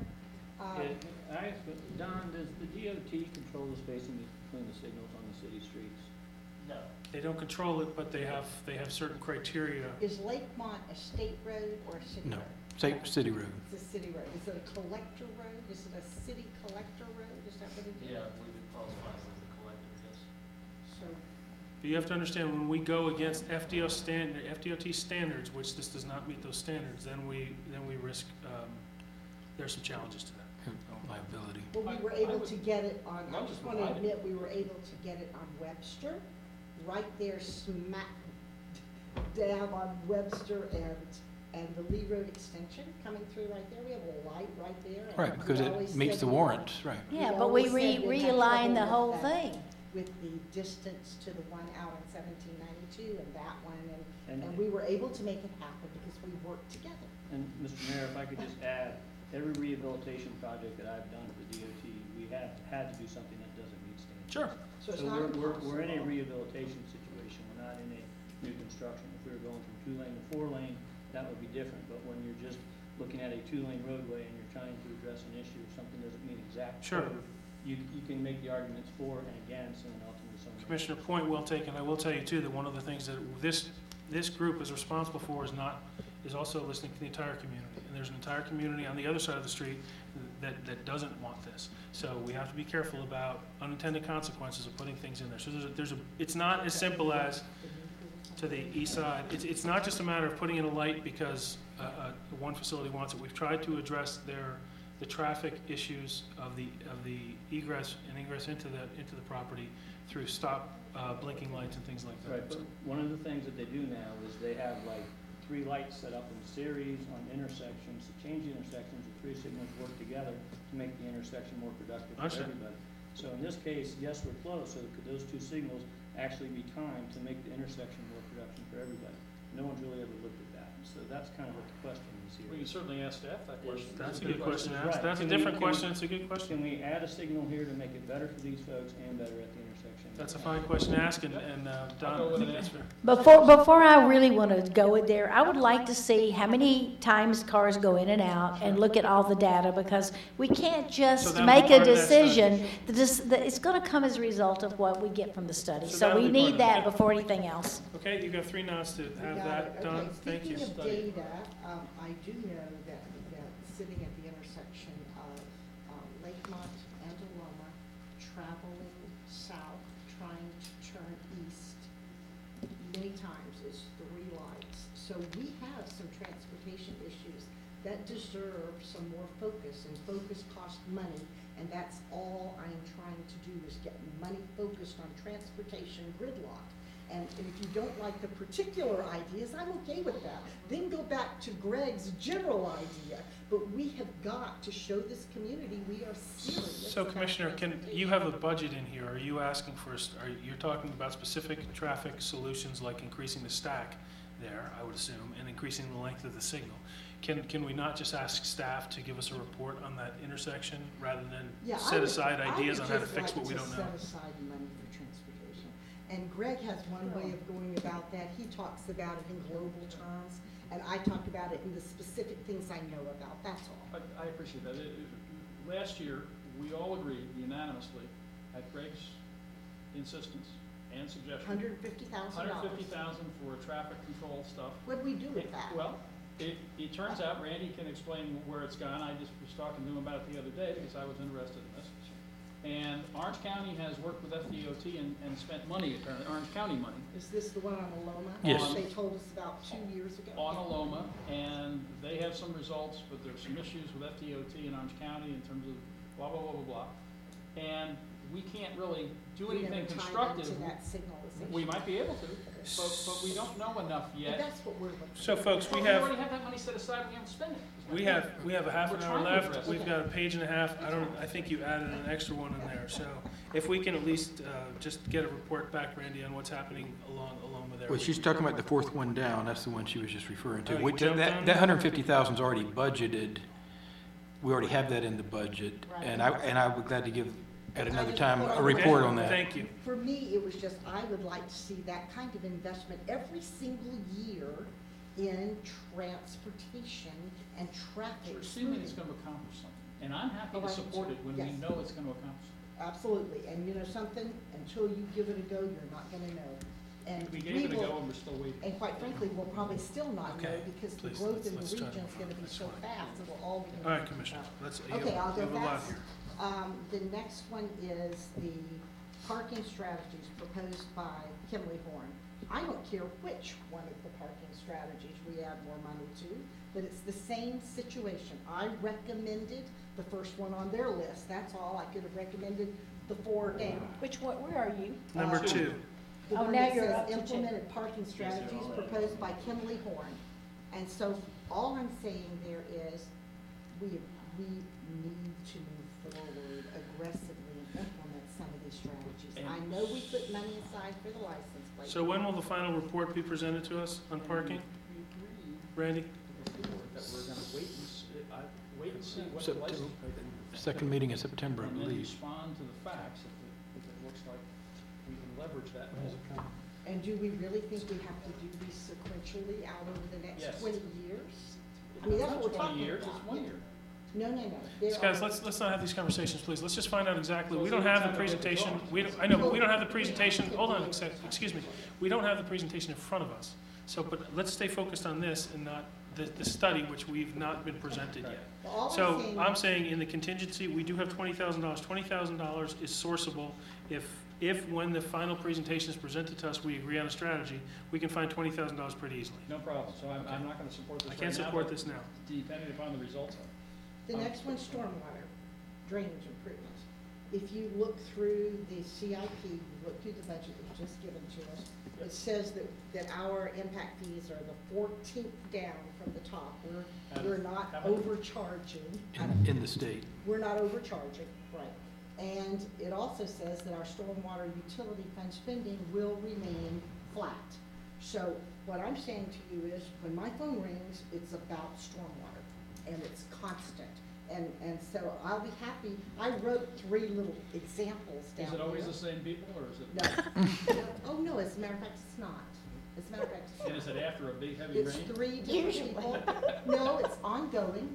Don, does the DOT control the spacing between the signals on the city streets? No. They don't control it, but they have certain criteria. Is Lakemont a state road or a city No. road? City Road. It's a city road. Is it a collector road? Is it a city collector road? Is that what it is? Yeah, I believe it qualifies as a collector, yes. So But you have to understand, when we go against FDOT standards, which this does not meet those standards, then we risk, there's some challenges to that. Liability. Well, we were I able would- to get it on, I Not just just want to provide it. admit, we were able to get it on Webster, right there smack dab on Webster and the Lee Road extension coming through right there. We have a light right there. and Right, because we always it meets said the we- warrant, right. Yeah, We but we always said we'd have realigned the trouble whole with that. thing. With the distance to the one out in 1792 and that one, And- and we were able to make it happen because we worked together. And Mr. Mayor, if I could just add, every rehabilitation project that I've done for DOT, we have had to do something that doesn't meet standards. Sure. So it's So not we're in a impossible. rehabilitation situation, we're not in a new construction. If we were going from 2-lane to 4-lane, that would be different, but when you're just looking at a 2-lane roadway and you're trying to address an issue, if something doesn't meet exact Sure. code, you can make the arguments for and against, and then ultimately someone. Commissioner, point well taken. I will tell you too, that one of the things that this group is responsible for is also listening to the entire community. And there's an entire community on the other side of the street that doesn't want this. So we have to be careful about unintended consequences of putting things in there. So it's not as simple as to the east side. It's not just a matter of putting in a light because one facility wants it. We've tried to address the traffic issues of the egress and ingress into the property through stop blinking lights and things like Right, that. but one of the things that they do now is they have like 3 lights set up in series on intersections. To change the intersections, the 3 signals work together to make the intersection more productive for Understood. everybody. So in this case, yes, we're close, so could those 2 signals actually be timed to make the intersection more productive for everybody? No one's really ever looked at that, so that's kind of what the question is here. We can certainly ask staff that question. That's a good question to ask. Right. That's a Can we- different can we- question. It's a good question. Can we add a signal here to make it better for these folks and better at the intersection? That's a fine question to ask, and I'll Don, go I with think an that's answer. fair. Before I really want to go in there, I would like to see how many times cars go in and out and look at all the data, because we can't So just that'll be make a part of that study. decision. It's going to come as a result of what we get from the study. So So that'll we be part need of that it. before anything else. Okay, you've got 3 nods to We have got that it. done. Okay, Thank you. Speaking of data, I do know that sitting at the intersection of Lakemont and Aloma, traveling south, trying to turn east, many times is 3 lights. So we have some transportation issues that deserve some more focus, and focus costs money. And that's all I am trying to do, is get money focused on transportation gridlock. And if you don't like the particular ideas, I'm okay with that. Then go back to Greg's general idea. But we have got to show this community we are serious. So about Commissioner, you have a budget in here. Are you asking for, you're talking about specific traffic solutions like increasing the stack there, I would assume, and increasing the length of the signal? Can we not just ask staff to give us a report on that intersection rather than Yeah, set aside ideas on how to fix what we don't know? I would just like to set aside money for transportation. And Greg has one way of going about that. He talks about it in global terms, and I talk about it in the specific things I know about, that's all. I appreciate that. Last year, we all agreed unanimously, at Greg's insistence and suggestion, $150,000. $150,000 for traffic control stuff. What do we do with that? Well, it turns out, Randy can explain where it's gone. I just was talking to him about it the other day because I was interested in this. And Orange County has worked with FDOT and spent money, apparently, Orange County money, Is this the one on Aloma? Yes. They told us about 2 years ago. on Aloma, and they have some results, but there's some issues with FDOT in Orange County in terms of blah, blah, blah, blah, blah. And we can't really do We anything never tied constructive. into that signalization. We might be able to, but we don't know enough But yet. that's what we're looking for. So folks, we Well, have, already have that money set aside, we haven't spent it. we have a half an We're hour trying to left. address We've it. got a page and a half. I think you added an extra one in there. So if we can at least just get a report back, Randy, on what's happening along Aloma there. Well, she's talking about the 4th one down, that's the one she was just referring to. Oh, you Which, jumped that on that it? 150,000 is already budgeted. We already have that in the budget, Right. and I would glad to give, at another time, a Okay, report on that. Thank you. For me, it was just, I would like to see that kind of investment every single year in transportation and traffic. We're assuming it's gonna accomplish something, and I'm happy Oh, to I- support it when we yes. know it's gonna accomplish something. Absolutely, and you know something, until you give it a go, you're not gonna know. And We gave it a will- go and we're still waiting. And quite frankly, we'll probably still not know, Okay, because the please, growth in the let's try to region is move gonna on. be That's so fine. fast, it will all be. All right, Commissioner, let's, you Okay, I'll have go a lot fast. here. The next one is the parking strategies proposed by Kimley Horn. I don't care which one of the parking strategies we add more money to, but it's the same situation. I recommended the first one on their list, that's all. I could have recommended the 4 down. Which one, where are you? Number Uh, 2. The Oh, one now that you're says up to 2. implemented parking strategies proposed by Kimley Horn. And so all I'm saying there is, we need to move forward aggressively and implement some of these strategies. And- I know we put money aside for the license plate. So when will the final report be presented to us on parking? We agreed Randy? before that we're gonna wait and see what the September, license plate. second meeting in September, I And then believe. respond to the facts if it looks like we can leverage that. And do we really think we have to do these sequentially out over the next Yes. 20 years? I mean, that's what we're It's not 20 talking years, about. it's 1 year. No. There Guys, are- let's not have these conversations, please. Let's just find out exactly. Well, We so don't it's have the time to get the presentation. drawings. We don't, I know, but we don't have the presentation. Hold on, excuse me. We don't have the presentation in front of us. So, but let's stay focused on this and not the study, which we've not been presented yet. all So I'm saying in the contingency, we do have $20,000. $20,000 is sourceable if when the final presentation is presented to us, we agree on a strategy, we can find $20,000 pretty easily. No problem, so I'm not gonna support this I right can't now, support but this now. depending upon the results of it. The next one's stormwater drainage improvements. If you look through the CIP, you look through the budget that was just given to us, it says that our impact fees are the 14th down from the top. We're not How many? overcharging. In the state. We're not overcharging, right. And it also says that our stormwater utility fund spending will remain flat. So what I'm saying to you is, when my phone rings, it's about stormwater, and it's constant. And so I'll be happy, I wrote 3 little examples down Is there. it always the same people, or is it? No. Oh, no, as a matter of fact, it's not. As a matter of fact, it's not. And is it after a big heavy It's rain? 3 different Usually. people. No, it's ongoing,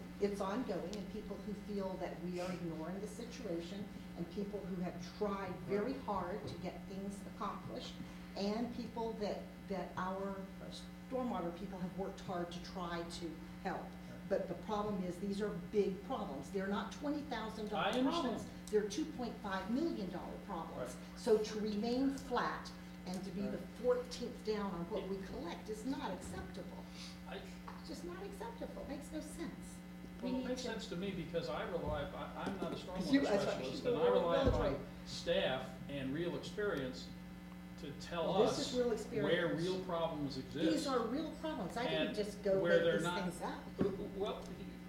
and people who feel that we are ignoring the situation, and people who have tried very hard to get things accomplished, and people that our stormwater people have worked hard to try to help. But the problem is, these are big problems. They're not $20,000 I understand. problems. They're $2.5 million problems. Right. So to remain flat and to be the 14th down on what we collect is not acceptable. It's just not acceptable. It makes no sense. We Well, it need makes to- sense to me because I'm not a You- stormwater that's right. specialist, and I Well, rely that's upon right. staff and real experience to tell Well, this us is real where experience. real problems exist. These are real problems. I didn't And just go where make they're these not- things up. Well,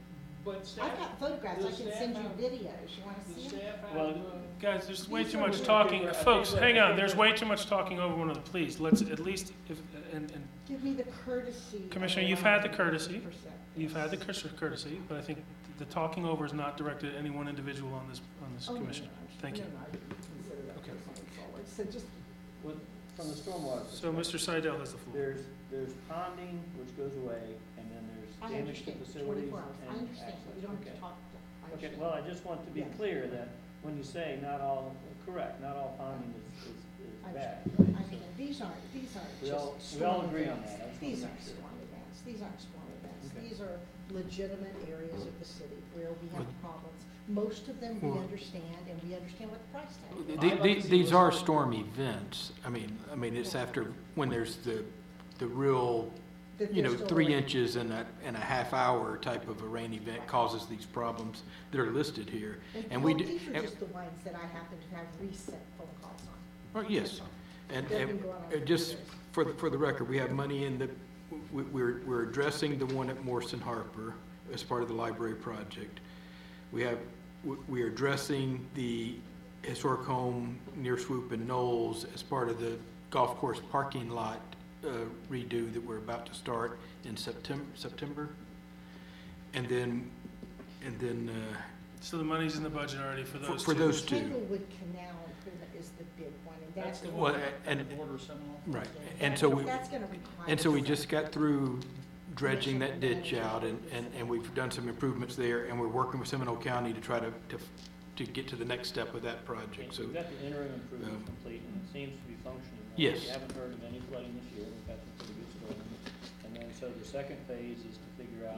but staff. I've got photographs. I the can staff send you have- videos. You want to The see them? staff have, Well, Guys, there's way These too are much really talking. good. I Folks, think hang on, that- there's way too much talking over one another. Please, let's at least, and Give me the courtesy. of Commissioner, you've had the allowing courtesy. 50%. you've had the courtesy, but I think the talking over is not directed at any one individual on this Oh, no, commission. no, no, Thank you. no, I didn't consider that Okay. personally forward. So just, with, from the stormwater So perspective, Mr. Seidel has the floor. there's ponding, which goes away, and then there's I damage to understand, facilities 24 hours. I and understand. access. You don't have Okay. to talk. I Okay, understand. well, I just want to be Yes. clear that when you say not all, correct, not all ponding is I bad. understand. right? I So understand. These aren't We all- just we all storm agree on events. that. I just These wanna aren't make sure. storm events. These aren't storm events. Okay. These are legitimate areas of the city where we have problems. Most of them we Well- understand, and we understand what the price tag is. I'd like to see These what's are going- storm events. I mean, it's after, when there's the real, That you they're know, still 3 around. inches and a half hour type of a rain event causes these problems that are listed here. And we well, do, these are and- just the ones that I happen to have recent phone calls on. oh, yes. And They've been going on for just years. for the record, we have money in the, we're addressing the one at Morrison Harper as part of the library project. We are addressing the historic home near Swoop and Knowles as part of the golf course parking lot redo that we're about to start in September. And then, So the money's in the budget already for those two. for those two. Tanglewood Canal improvement is the big one, and That's that's. the Well, one and- at the border of Seminole. Right, and so we, That's gonna require. and so we just got through dredging that ditch out, and we've done some improvements there, and we're working with Seminole County to try to get to the next step of that project, so. We've got the interim improvement complete, and it seems to be functioning. right? Yes. We haven't heard of any flooding this year, we've had some pretty good storms. And then, so the second phase is to figure out the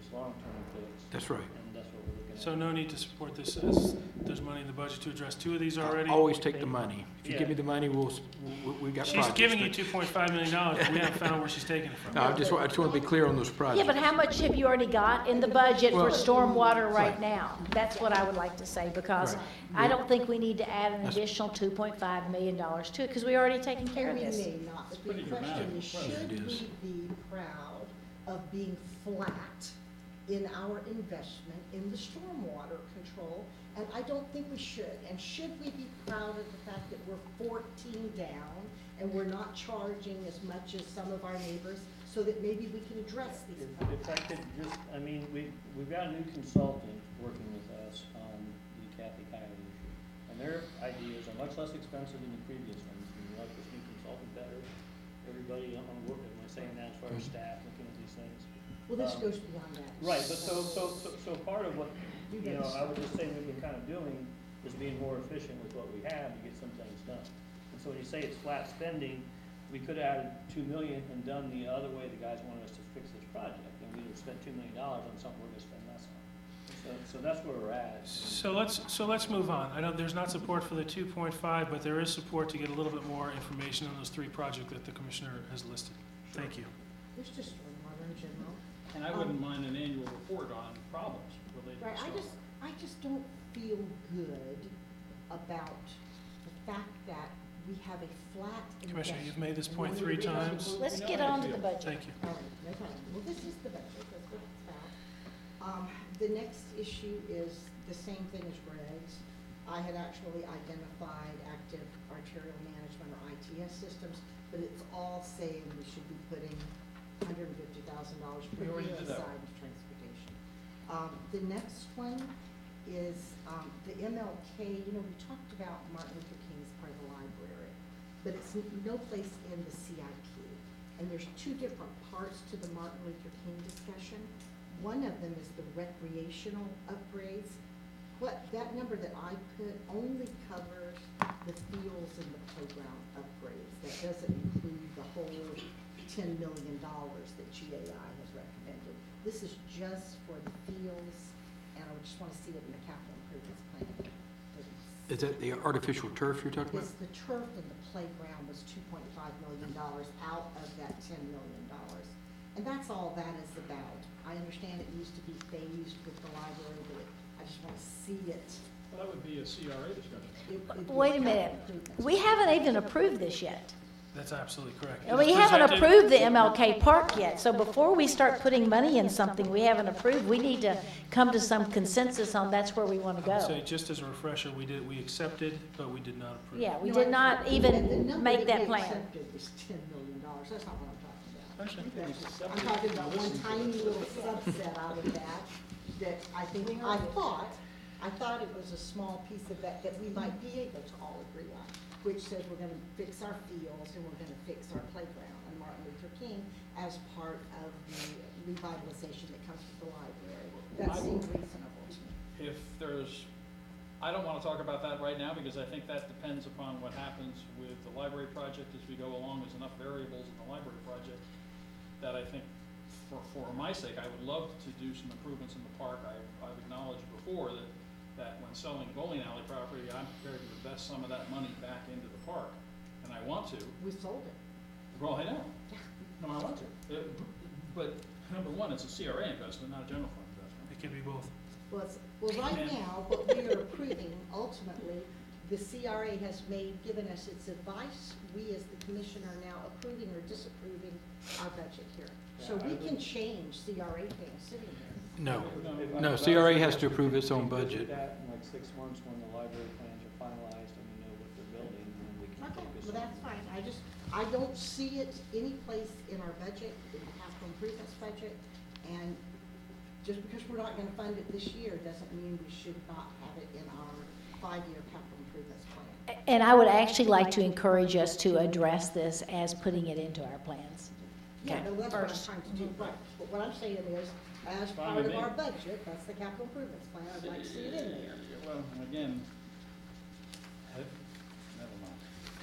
this long-term fix. That's right. And that's what we're looking at. So no need to support this as there's money in the budget to address 2 of these already? Always take the money. If you give me the money, we got She's projects. giving you but- $2.5 million, but we haven't found where she's taking it from. No, I just want to be clear on those projects. Yeah, but how much have you already got in the budget for Well- stormwater right Right. now? That's what I would like to say, because Right. I don't think we need to add an additional $2.5 million to it, because we already taken care And of we this. may not, but pretty the question dramatic. is, Well, should it is. we be proud of being flat in our investment in the stormwater control? And I don't think we should. And should we be proud of the fact that we're 14 down and we're not charging as much as some of our neighbors, so that maybe we can address these If problems? I could just, I mean, we've got a new consultant working with us on the Kathy Coyote issue. And their ideas are much less expensive than the previous ones. And we like this new consultant better. Everybody on board, am I saying that as far as staff looking at these things? Well, this goes beyond that. Right, but so part of what, You you know, guys- I would just say we've been kind of doing is being more efficient with what we have to get some things done. And so when you say it's flat spending, we could have added 2 million and done the other way the guys wanted us to fix this project. And we would have spent $2 million on something we're gonna spend less on. So that's where we're at. So let's move on. I know there's not support for the 2.5, but there is support to get a little bit more information on those 3 projects that the commissioner has listed. Thank you. There's just stormwater in general. And I wouldn't mind an annual report on problems related to Right, stormwater. I just don't feel good about the fact that we have a flat investment. Commissioner, you've made this point 3 times. Let's get on to the budget. Thank you. All right, no problem. Well, this is the budget, that's what it's about. The next issue is the same thing as Greg's. I had actually identified active arterial management or ITS systems, but it's all saying we should be putting $150,000 per We already year did that aside for transportation. The next one is the MLK. You know, we talked about Martin Luther King as part of the library, but it's no place in the CIP. And there's 2 different parts to the Martin Luther King discussion. One of them is the recreational upgrades. That number that I put only covers the fields and the playground upgrades. That doesn't include the whole $10 million that GAI has recommended. This is just for the fields, and I just want to see it in the capital improvements plan. Is that the artificial turf you're talking about? It's the turf and the playground was $2.5 million out of that $10 million. And that's all that is about. I understand it used to be phased with the library, but I just want to see it. Well, that would be a CRA discussion. Wait a minute. We haven't even approved this yet. That's absolutely correct. And we It's haven't presented- approved the MLK Park yet, so before we start putting money in something we haven't approved, we need to come to some consensus on that's where we want to I would go. say, just as a refresher, we accepted, but we did not approve. Yeah, we No, did not and the even number make that we plan. accepted was $10 million. That's not what I'm talking about. Understand. I'm talking about one tiny little subset out of that I thought it was a small piece of that we might be able to all agree on, which says we're gonna fix our fields and we're gonna fix our playground on Martin Luther King as part of the revitalization that comes with the library. That seems reasonable to me. If there's, I don't want to talk about that right now because I think that depends upon what happens with the library project as we go along. There's enough variables in the library project that I think for my sake, I would love to do some improvements in the park. I've acknowledged before that when selling bowling alley property, I'm prepared to invest some of that money back into the park. And I want to. We sold it. Well, I know. No, I want to. But number one, it's a CRA investment, not a general fund investment. It can be both. Well, right now, what we are approving, ultimately, the CRA has given us its advice. We, as the commission, are now approving or disapproving our budget here. So we can change CRA things sitting here. No, CRA has to approve its own budget. That in like 6 months when the library plans are finalized and we know what they're building, and then we can Okay, focus well, on. that's fine. I don't see it any place in our budget, in the capital improvements budget. And just because we're not gonna fund it this year doesn't mean we should not have it in our 5-year capital improvements plan. And I would actually like to encourage us to address this as putting it into our plans. Yeah, Okay, no, that's what I'm first. trying to do, right. But what I'm saying is, as Fine part with of me. our budget, that's the capital improvements plan, I'd like to see it in there. Well, again, never mind. Okay. No, I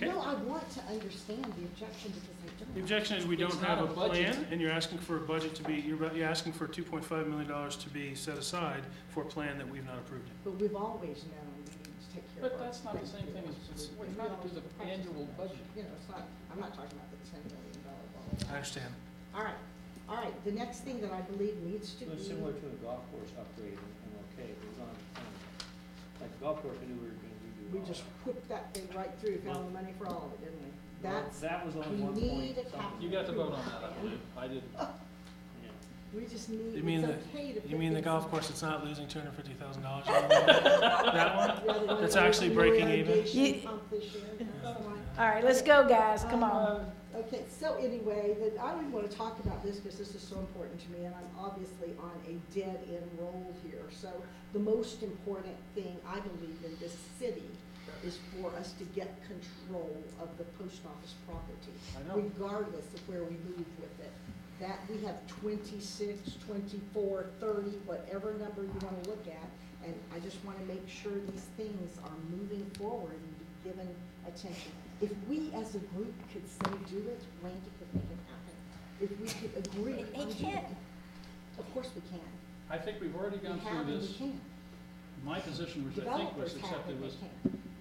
want to understand the objection because I don't. The objection is we It's don't have not a a budget. plan, and you're asking for a budget to be, you're asking for $2.5 million to be set aside for a plan that we've not approved. But we've always known we need to take care of But our. that's not the same thing as, we're trying to do the annual budget. You know, it's not, I'm not talking about the $10 million ball. I understand. All right, the next thing that I believe needs to So it's be. similar to a golf course upgrade and okay, it was on, like the golf course, we knew we were gonna redo. We all just that. whipped that thing right through, found the money for all of it, didn't we? Well, That's, that was on we 1 need a point capital. something. You got to vote on that, I believe. I didn't. Yeah. we just need, You mean it's okay to. You mean the put golf things- course that's not losing $250,000? That one? Yeah, the one That's that actually was breaking even? irrigation You- pump this year, that's the one. All right, let's go, guys, come on. Okay, so anyway, I don't even want to talk about this because this is so important to me, and I'm obviously on a dead end roll here. So the most important thing, I believe, in this city is for us to get control of the post office property, I know. regardless of where we move with it. That we have 26, 24, 30, whatever number you want to look at, and I just want to make sure these things are moving forward and be given attention. If we as a group could say do it, Randy could make it happen. If we could agree He on doing can't. it. Of course we can. I think we've already We gone have through and we this. can. My position, which I think was Developers have accepted, and was, they can.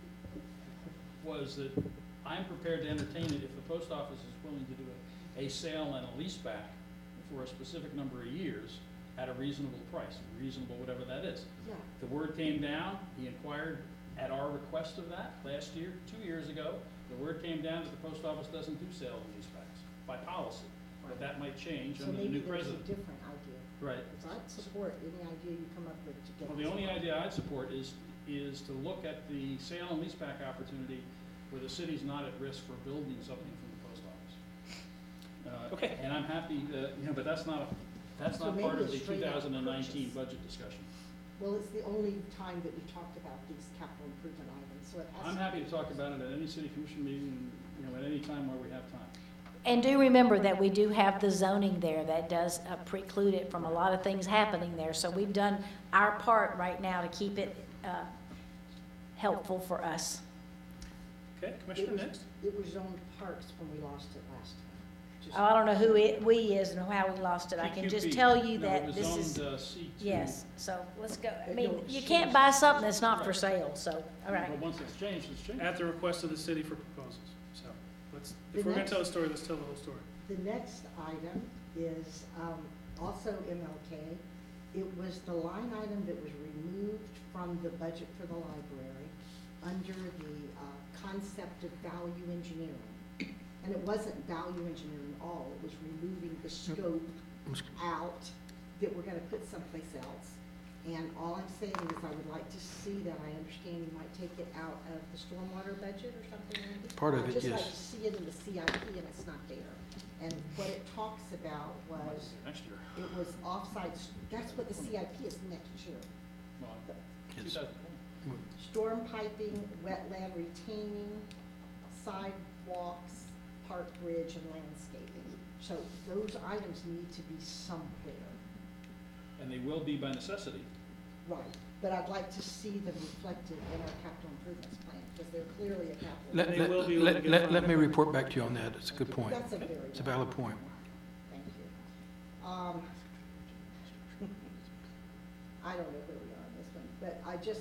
was that I'm prepared to entertain it if the post office is willing to do a sale and a leaseback for a specific number of years at a reasonable price, reasonable whatever that is. Yeah. The word came down, he inquired at our request of that last year, 2 years ago. The word came down that the post office doesn't do sale and leasebacks by policy, but that might change So under the maybe new there's a president. different idea. Right. Because I'd support any idea you come up with to get. Well, the this only going. idea I'd support is to look at the sale and leaseback opportunity where the city's not at risk for building something from the post office. Okay. And I'm happy, but that's not So part maybe of a the straight out 2019 purchase. budget discussion. Well, it's the only time that we talked about these capital improvement items, so it has. I'm happy to talk about it at any city commission meeting, at any time where we have time. And do remember that we do have the zoning there that does preclude it from a lot of things happening there. So we've done our part right now to keep it helpful for us. Okay, It Commissioner, was- next. It was zoned parks when we lost it last time. Just- I don't know who we is and how we lost it. I can just PQP. tell you No, that it was this is, zoned, C2. yes, so let's go. I But mean, no, you she can't was- buy something that's not for sale, so, all right. But once it's changed, it's changed. At the request of the city for proposals. So let's, The if we're gonna next- tell a story, let's tell the whole story. The next item is also MLK. It was the line item that was removed from the budget for the library under the concept of value engineering. And it wasn't value engineering at all, it was removing the scope out that we're gonna put someplace else. And all I'm saying is I would like to see that. I understand you might take it out of the stormwater budget or something, Randy? Part of it, I'd just like yes. to see it in the CIP and it's not there. And what it talks about was, Next year. it was offsite, that's what the CIP is next year. Well, Yes. 2020. Storm piping, wetland retaining, sidewalks, park bridge, and landscaping. So those items need to be somewhere. And they will be by necessity. Right, but I'd like to see them reflected in our capital improvements plan, because they're clearly a capital. Let, They let, will be when they let, get let, funded. let me report back to you on that. It's a good point. That's a very. It's a valid point. Thank you. I don't know where we are on this one, but I just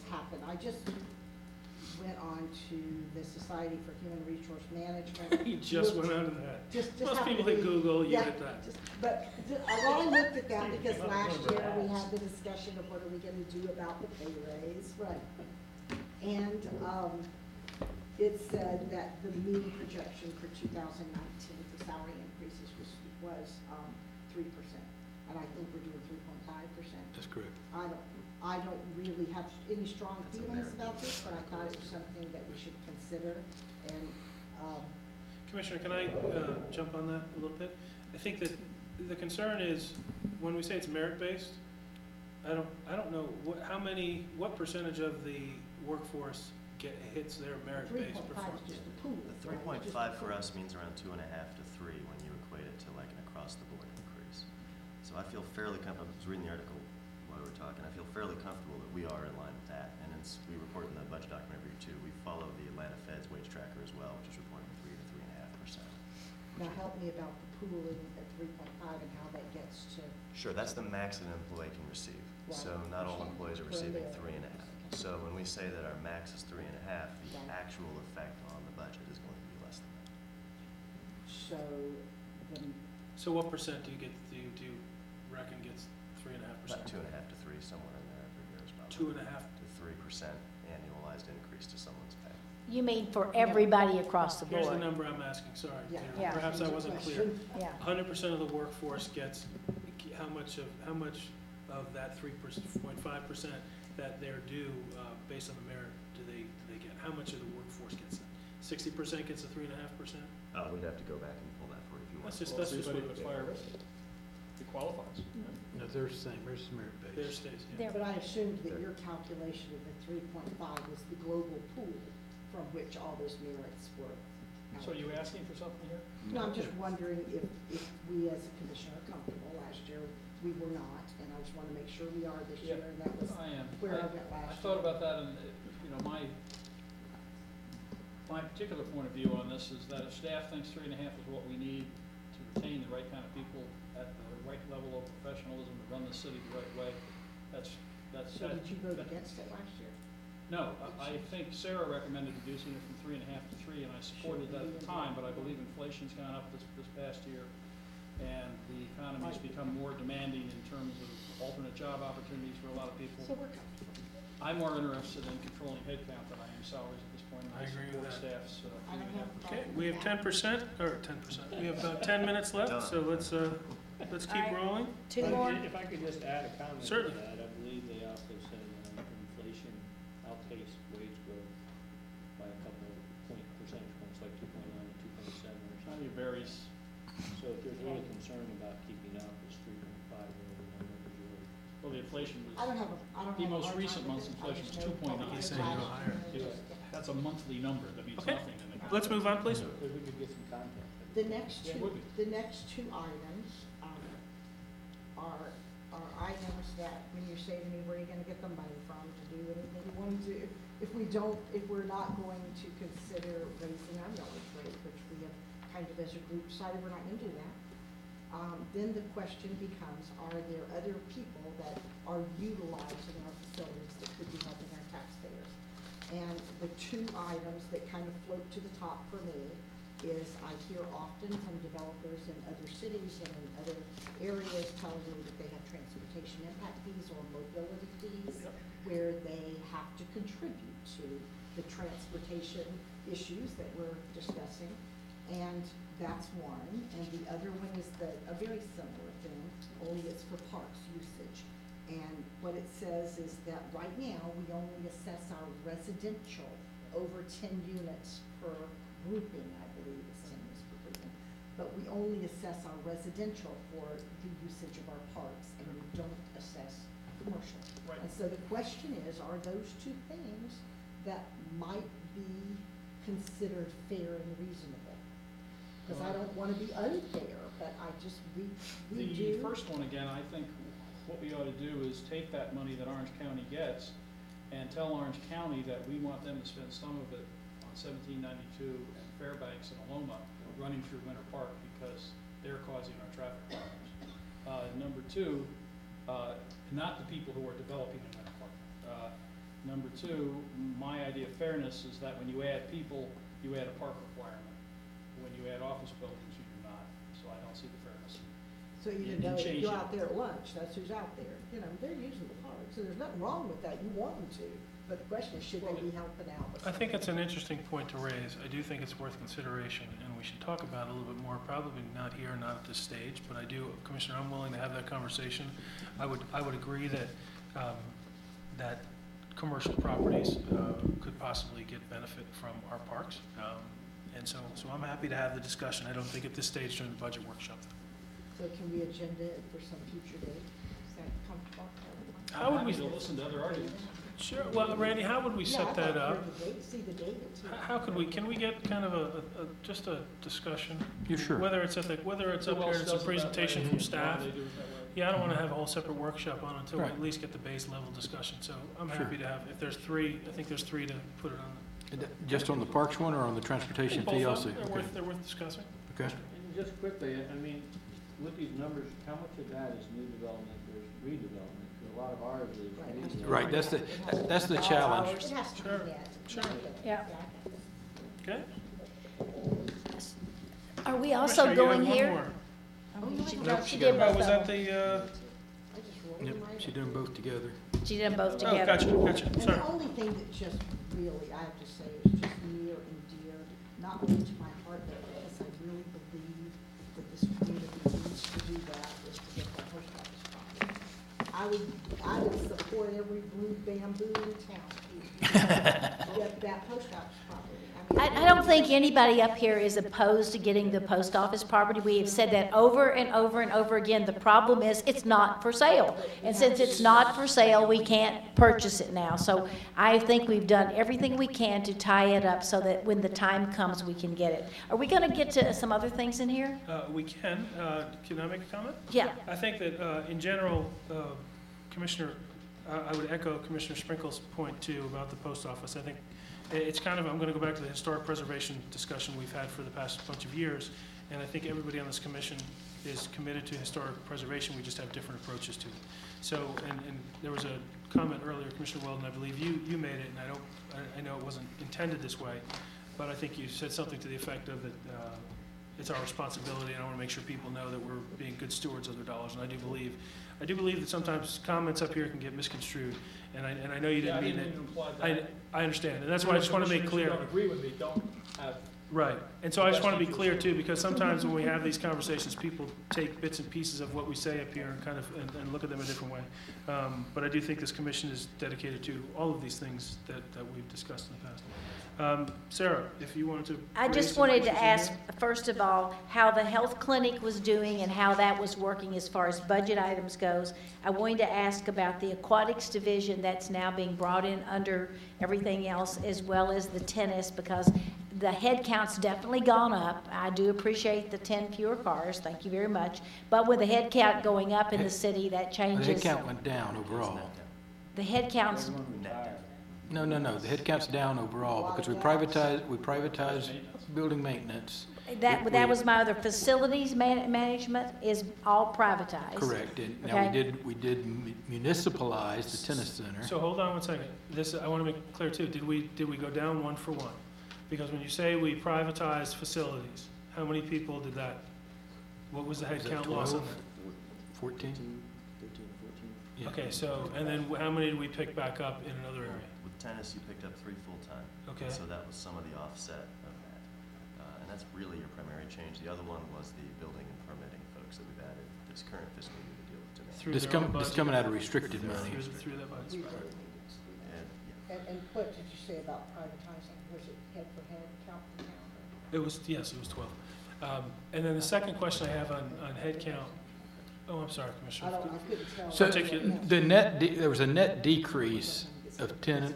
went on to the Society for Human Resource Management. You just Looked- went on to that. Just Most happened people to hit be- Google, you yeah, hit that. But I only looked at that because last year we had the discussion of what are we gonna do about the pay raise, right? And, it said that the mean projection for 2019 for salary increases was 3%. And I think we're doing 3.5%. That's correct. I don't really have any strong feelings about this, but I thought it was something that we should consider. And, Commissioner, can I jump on that a little bit? I think that the concern is, when we say it's merit-based, I don't know what percentage of the workforce hits their merit-based 3.5 is performance? just a pool. The right? 3.5 Just a for pool. us means around 2.5 to 3 when you equate it to like an across-the-board increase. So I feel fairly comfortable, I was reading the article while we were talking, I feel fairly comfortable that we are in line with that. And we report in the budget document every year too. We follow the Atlanta Fed's wage tracker as well, which is reporting 3 to Now help me about the pooling at 3.5 and how that gets to, Sure, that's the max an employee can receive. Right. So not all employees are Per receiving year. 3.5. Okay. So when we say that our max is 3.5, the Right. actual effect on the budget is going to be less than that. so the, So what percent do you reckon gets 3.5%? About 2.5 to 3, somewhere in there every year is about 2.5. to 3% annualized increase to someone's pay. You mean for everybody across the Here's the board? number I'm asking, sorry. Yeah. Peter. Yeah. Perhaps I wasn't clear. Yeah. 100% of the workforce gets, how much of that 3.5% that they're due, based on the merit, do they get? How much of the workforce gets it? 60% gets a 3.5%? We'd have to go back and pull that for you if you want. That's just what Everybody but fire, it qualifies. No, they're the same, theirs is merit There based. stays, yeah. but I assumed that your calculation of the 3.5 was the global pool from which all those merits were. So are you asking for something here? No, I'm just wondering if we as a commission are comfortable. Last year, we were not, and I just want to make sure we are this year, and that was I am. where I went last I year. thought about that, and, you know, my particular point of view on this is that if staff thinks 3.5 is what we need to retain the right kind of people at the right level of professionalism to run the city the right way, that's. So did you vote against it last year? No, I think Sarah recommended reducing it from 3.5 to 3, and I supported that at the time, but I believe inflation's gone up this past year, and the economy's become more demanding in terms of alternate job opportunities for a lot of people. So we're comfortable. I'm more interested in controlling headcount than I am salaries at this point, and I agree with support that. staff's. I don't have a Okay, problem we with have that. 10%, or 10%. We have about 10 minutes left, so let's keep All right. rolling. Two more? If I could just add a comment to Certainly. that, I believe they also said inflation outpaced wage growth by a couple of percentage points, like 2.9 to 2.7 or something. It varies. So if there's really concern about keeping up, it's 3.5 or whatever number is really. Well, the inflation I don't was, have a, I don't have a The most hard time recent with month's it. I inflation just was know 2.9. last He's saying go year, higher. that's a monthly number, that means Okay. nothing. in the- Let's move on, please. If we could get some context. The next Yeah, two, would be. the next two items, are items that, when you say to me, where are you gonna get the money from to do anything you want to do? If we're not going to consider raising our millage rate, which we have kind of as a group decided we're not gonna do that, then the question becomes, are there other people that are utilizing our facilities that could be helping our taxpayers? And the two items that kind of float to the top for me is I hear often from developers in other cities and in other areas telling me that they have transportation impact fees or mobility fees where they have to contribute to the transportation issues that we're discussing. And that's one. And the other one is a very similar thing, only it's for parks usage. And what it says is that right now, we only assess our residential over 10 units per grouping, I believe it's 10 units per grouping. But we only assess our residential for the usage of our parks, and we don't assess commercial. Right. And so the question is, are those two things that might be considered fair and reasonable? Because I don't want to be unfair, but I just, we do. The first one, again, I think what we ought to do is take that money that Orange County gets and tell Orange County that we want them to spend some of it on 1792 and Fairbanks and Aloma running through Winter Park because they're causing our traffic problems. Number two, not the people who are developing in Winter Park. Number two, my idea of fairness is that when you add people, you add a park requirement. When you add office buildings, you do not. So I don't see the fairness. So even and though if change you go it. out there at lunch, that's who's out there. You know, they're using the park, so there's nothing wrong with that. You want them to. But the question is, should they be helping out with I think it's something? an interesting point to raise. I do think it's worth consideration, and we should talk about it a little bit more, probably not here, not at this stage, but I do, Commissioner, I'm willing to have that conversation. I would agree that, that commercial properties could possibly get benefit from our parks. And so I'm happy to have the discussion. I don't think at this stage during the budget workshop. So can we agenda it for some future date? Is that comfortable for everyone? How would I'm we, happy to listen to other arguments. sure, well, Randy, how would we Yeah, set I'd that like to up? hear the date, see the date or two. How could we, can we get kind of just a discussion? Yeah, sure. Whether it's whether it's up Who here, else it's a does it that presentation way? from Why staff. do they do it that way? Yeah, I don't want to have a whole separate workshop on it until we Right. at least get the base level discussion. So I'm Sure. happy to have, if there's three, I think there's three to put it on. Just on the parks one or on the transportation Both fee of also? them, Okay. they're worth discussing. Okay. And just quickly, I mean, with these numbers, how much of that is new development versus redevelopment? 'Cause a lot of ours is redevelopment. Right, that's the challenge. It has to Sure, be that. sure. Yeah. Okay? Are we also Commissioner, you have going one here? more. Nope, She she did got both Was of that them. Yep, she did them both together. She did them both Oh, together. gotcha, And sorry. the only thing that just really, I have to say, is just near and dear, not only to my heart, but because I really believe that this community needs to do that, is to get that post office property. I would support every blue bamboo in town to get that post office property. I don't think anybody up here is opposed to getting the post office property. We have said that over and over and over again. The problem is, it's not for sale. And since it's not for sale, we can't purchase it now. So I think we've done everything we can to tie it up so that when the time comes, we can get it. Are we gonna get to some other things in here? We can I make a comment? Yeah. I think that, in general, Commissioner, I would echo Commissioner Sprinkle's point too about the post office. I think it's kind of, I'm going to go back to the historic preservation discussion we've had for the past bunch of years, and I think everybody on this commission is committed to historic preservation. We just have different approaches to it. So, and there was a comment earlier, Commissioner Weldon, I believe you made it, and I know it wasn't intended this way, but I think you said something to the effect of that it's our responsibility, and I want to make sure people know that we're being good stewards of their dollars, and I do believe that sometimes comments up here can get misconstrued, and I know you didn't mean it. I understand, and that's why I just want to make clear. Don't agree with me, don't have. Right, and so I just want to be clear too, because sometimes when we have these conversations, people take bits and pieces of what we say up here and kind of, and look at them a different way. But I do think this commission is dedicated to all of these things that we've discussed in the past. Sarah, if you wanted to. I raise just some wanted to issues in ask, here. first of all, how the health clinic was doing and how that was working as far as budget items goes. I wanted to ask about the aquatics division that's now being brought in under everything else, as well as the tennis, because the head count's definitely gone up. I do appreciate the 10 fewer cars, thank you very much. But with the head count going up in the city, that The changes. head count went down overall. The head count's, No, the head count's down overall because we privatized building maintenance. that was my other, facilities management is all privatized. Correct, and now Okay. we did municipalize the tennis center. So hold on one second. This, I want to make it clear too. Did we go down one for one? Because when you say we privatized facilities, how many people did that? What was the head Was that count loss on 12? that? 14? 13, 14. Yeah. Okay, so, and then how many did we pick back up in another area? With tennis, you picked up 3 full-time. Okay. So that was some of the offset of that. And that's really your primary change. The other one was the building and permitting folks that we've added this current fiscal year to deal with demand. Through This their own this budget? coming out of restricted money. Through that budget. We really needed to do that. And, yeah. And what did you say about privatizing? Was it head for head, count for count? It was, yes, it was 12. And then the second question I have on head count, oh, I'm sorry, Commissioner. I couldn't tell. So Particular- there was a net decrease of 10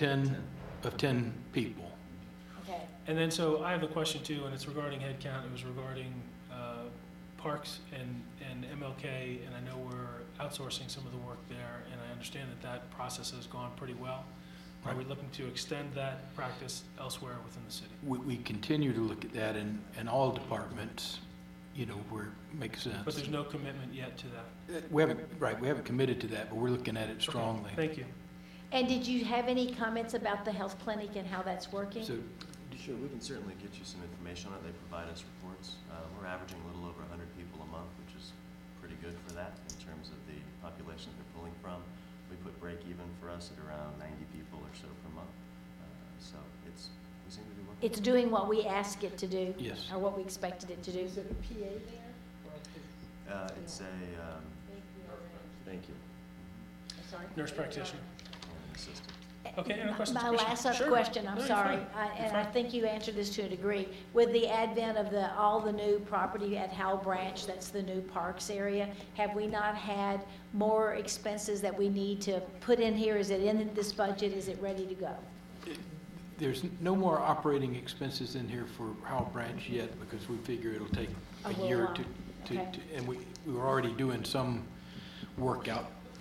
people. Okay. And then, so I have a question too, and it's regarding head count. It was regarding Parks and MLK, and I know we're outsourcing some of the work there, and I understand that process has gone pretty well. Are we looking to extend that practice elsewhere within the city? We continue to look at that in all departments, where it makes sense. But there's no commitment yet to that. We haven't committed to that, but we're looking at it strongly. Okay, thank you. And did you have any comments about the health clinic and how that's working? So, Sure, we can certainly get you some information on it. They provide us reports. We're averaging a little over 100 people a month, which is pretty good for that in terms of the population they're pulling from. We put break even for us at around 90 people or so per month. So we seem to be working. It's doing what we asked it to do? Yes. Or what we expected it to do? Is it a PA there? Or is It's a, thank you, sorry? Nurse practitioner. and an assistant. Okay, any questions, My Commissioner? last Sure. question, I'm No, you're sorry, fine. You're and I fine. think you answered this to a degree. With the advent of all the new property at Howell Branch, that's the new parks area, have we not had more expenses that we need to put in here? Is it in this budget? Is it ready to go? there's no more operating expenses in here for Howell Branch yet because we figure it'll take A a little year while. to, Okay. and we were already doing some work out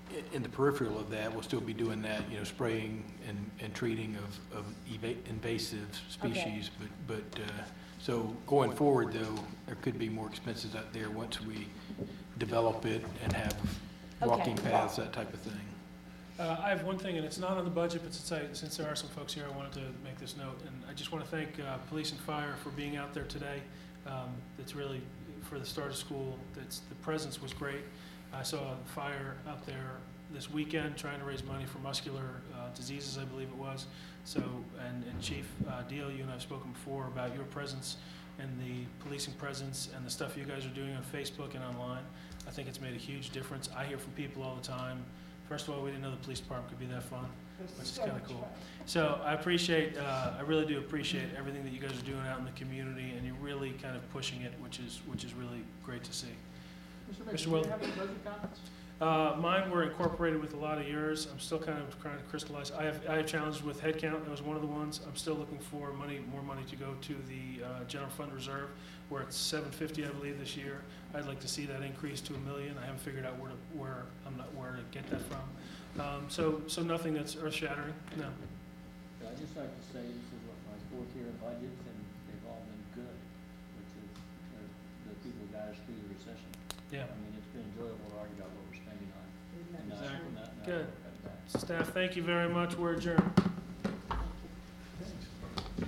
in the peripheral of that, we'll still be doing that, you know, spraying and treating of invasive species. But so going forward, though, there could be more expenses out there once we develop it and have walking paths, that type of thing. I have one thing, and it's not on the budget, but since there are some folks here, I wanted to make this note. And I just want to thank police and fire for being out there today. It's really, for the start of school, the presence was great. I saw fire out there this weekend trying to raise money for muscular diseases, I believe it was. So, and Chief Deal, you and I have spoken before about your presence and the policing presence and the stuff you guys are doing on Facebook and online. I think it's made a huge difference. I hear from people all the time. First of all, we didn't know the police department could be that fun, which is kind of cool. So I appreciate, I really do appreciate everything that you guys are doing out in the community, and you're really kind of pushing it, which is really great to see. Mr. Will. Do you have any budget comments? Mine were incorporated with a lot of yours. I'm still kind of trying to crystallize. I have challenges with headcount. That was one of the ones. I'm still looking for more money to go to the general fund reserve, where it's $750, I believe, this year. I'd like to see that increase to $1 million. I haven't figured out where to get that from. So nothing that's earth-shattering. No. I'd just like to say this is my 4th year of budgets, and they've all been good, which is the people got us through the recession. Yeah. I mean, it's been enjoyable to argue about what we're spending on. And Exactly. not Good. cut back. Staff, thank you very much. We're adjourned.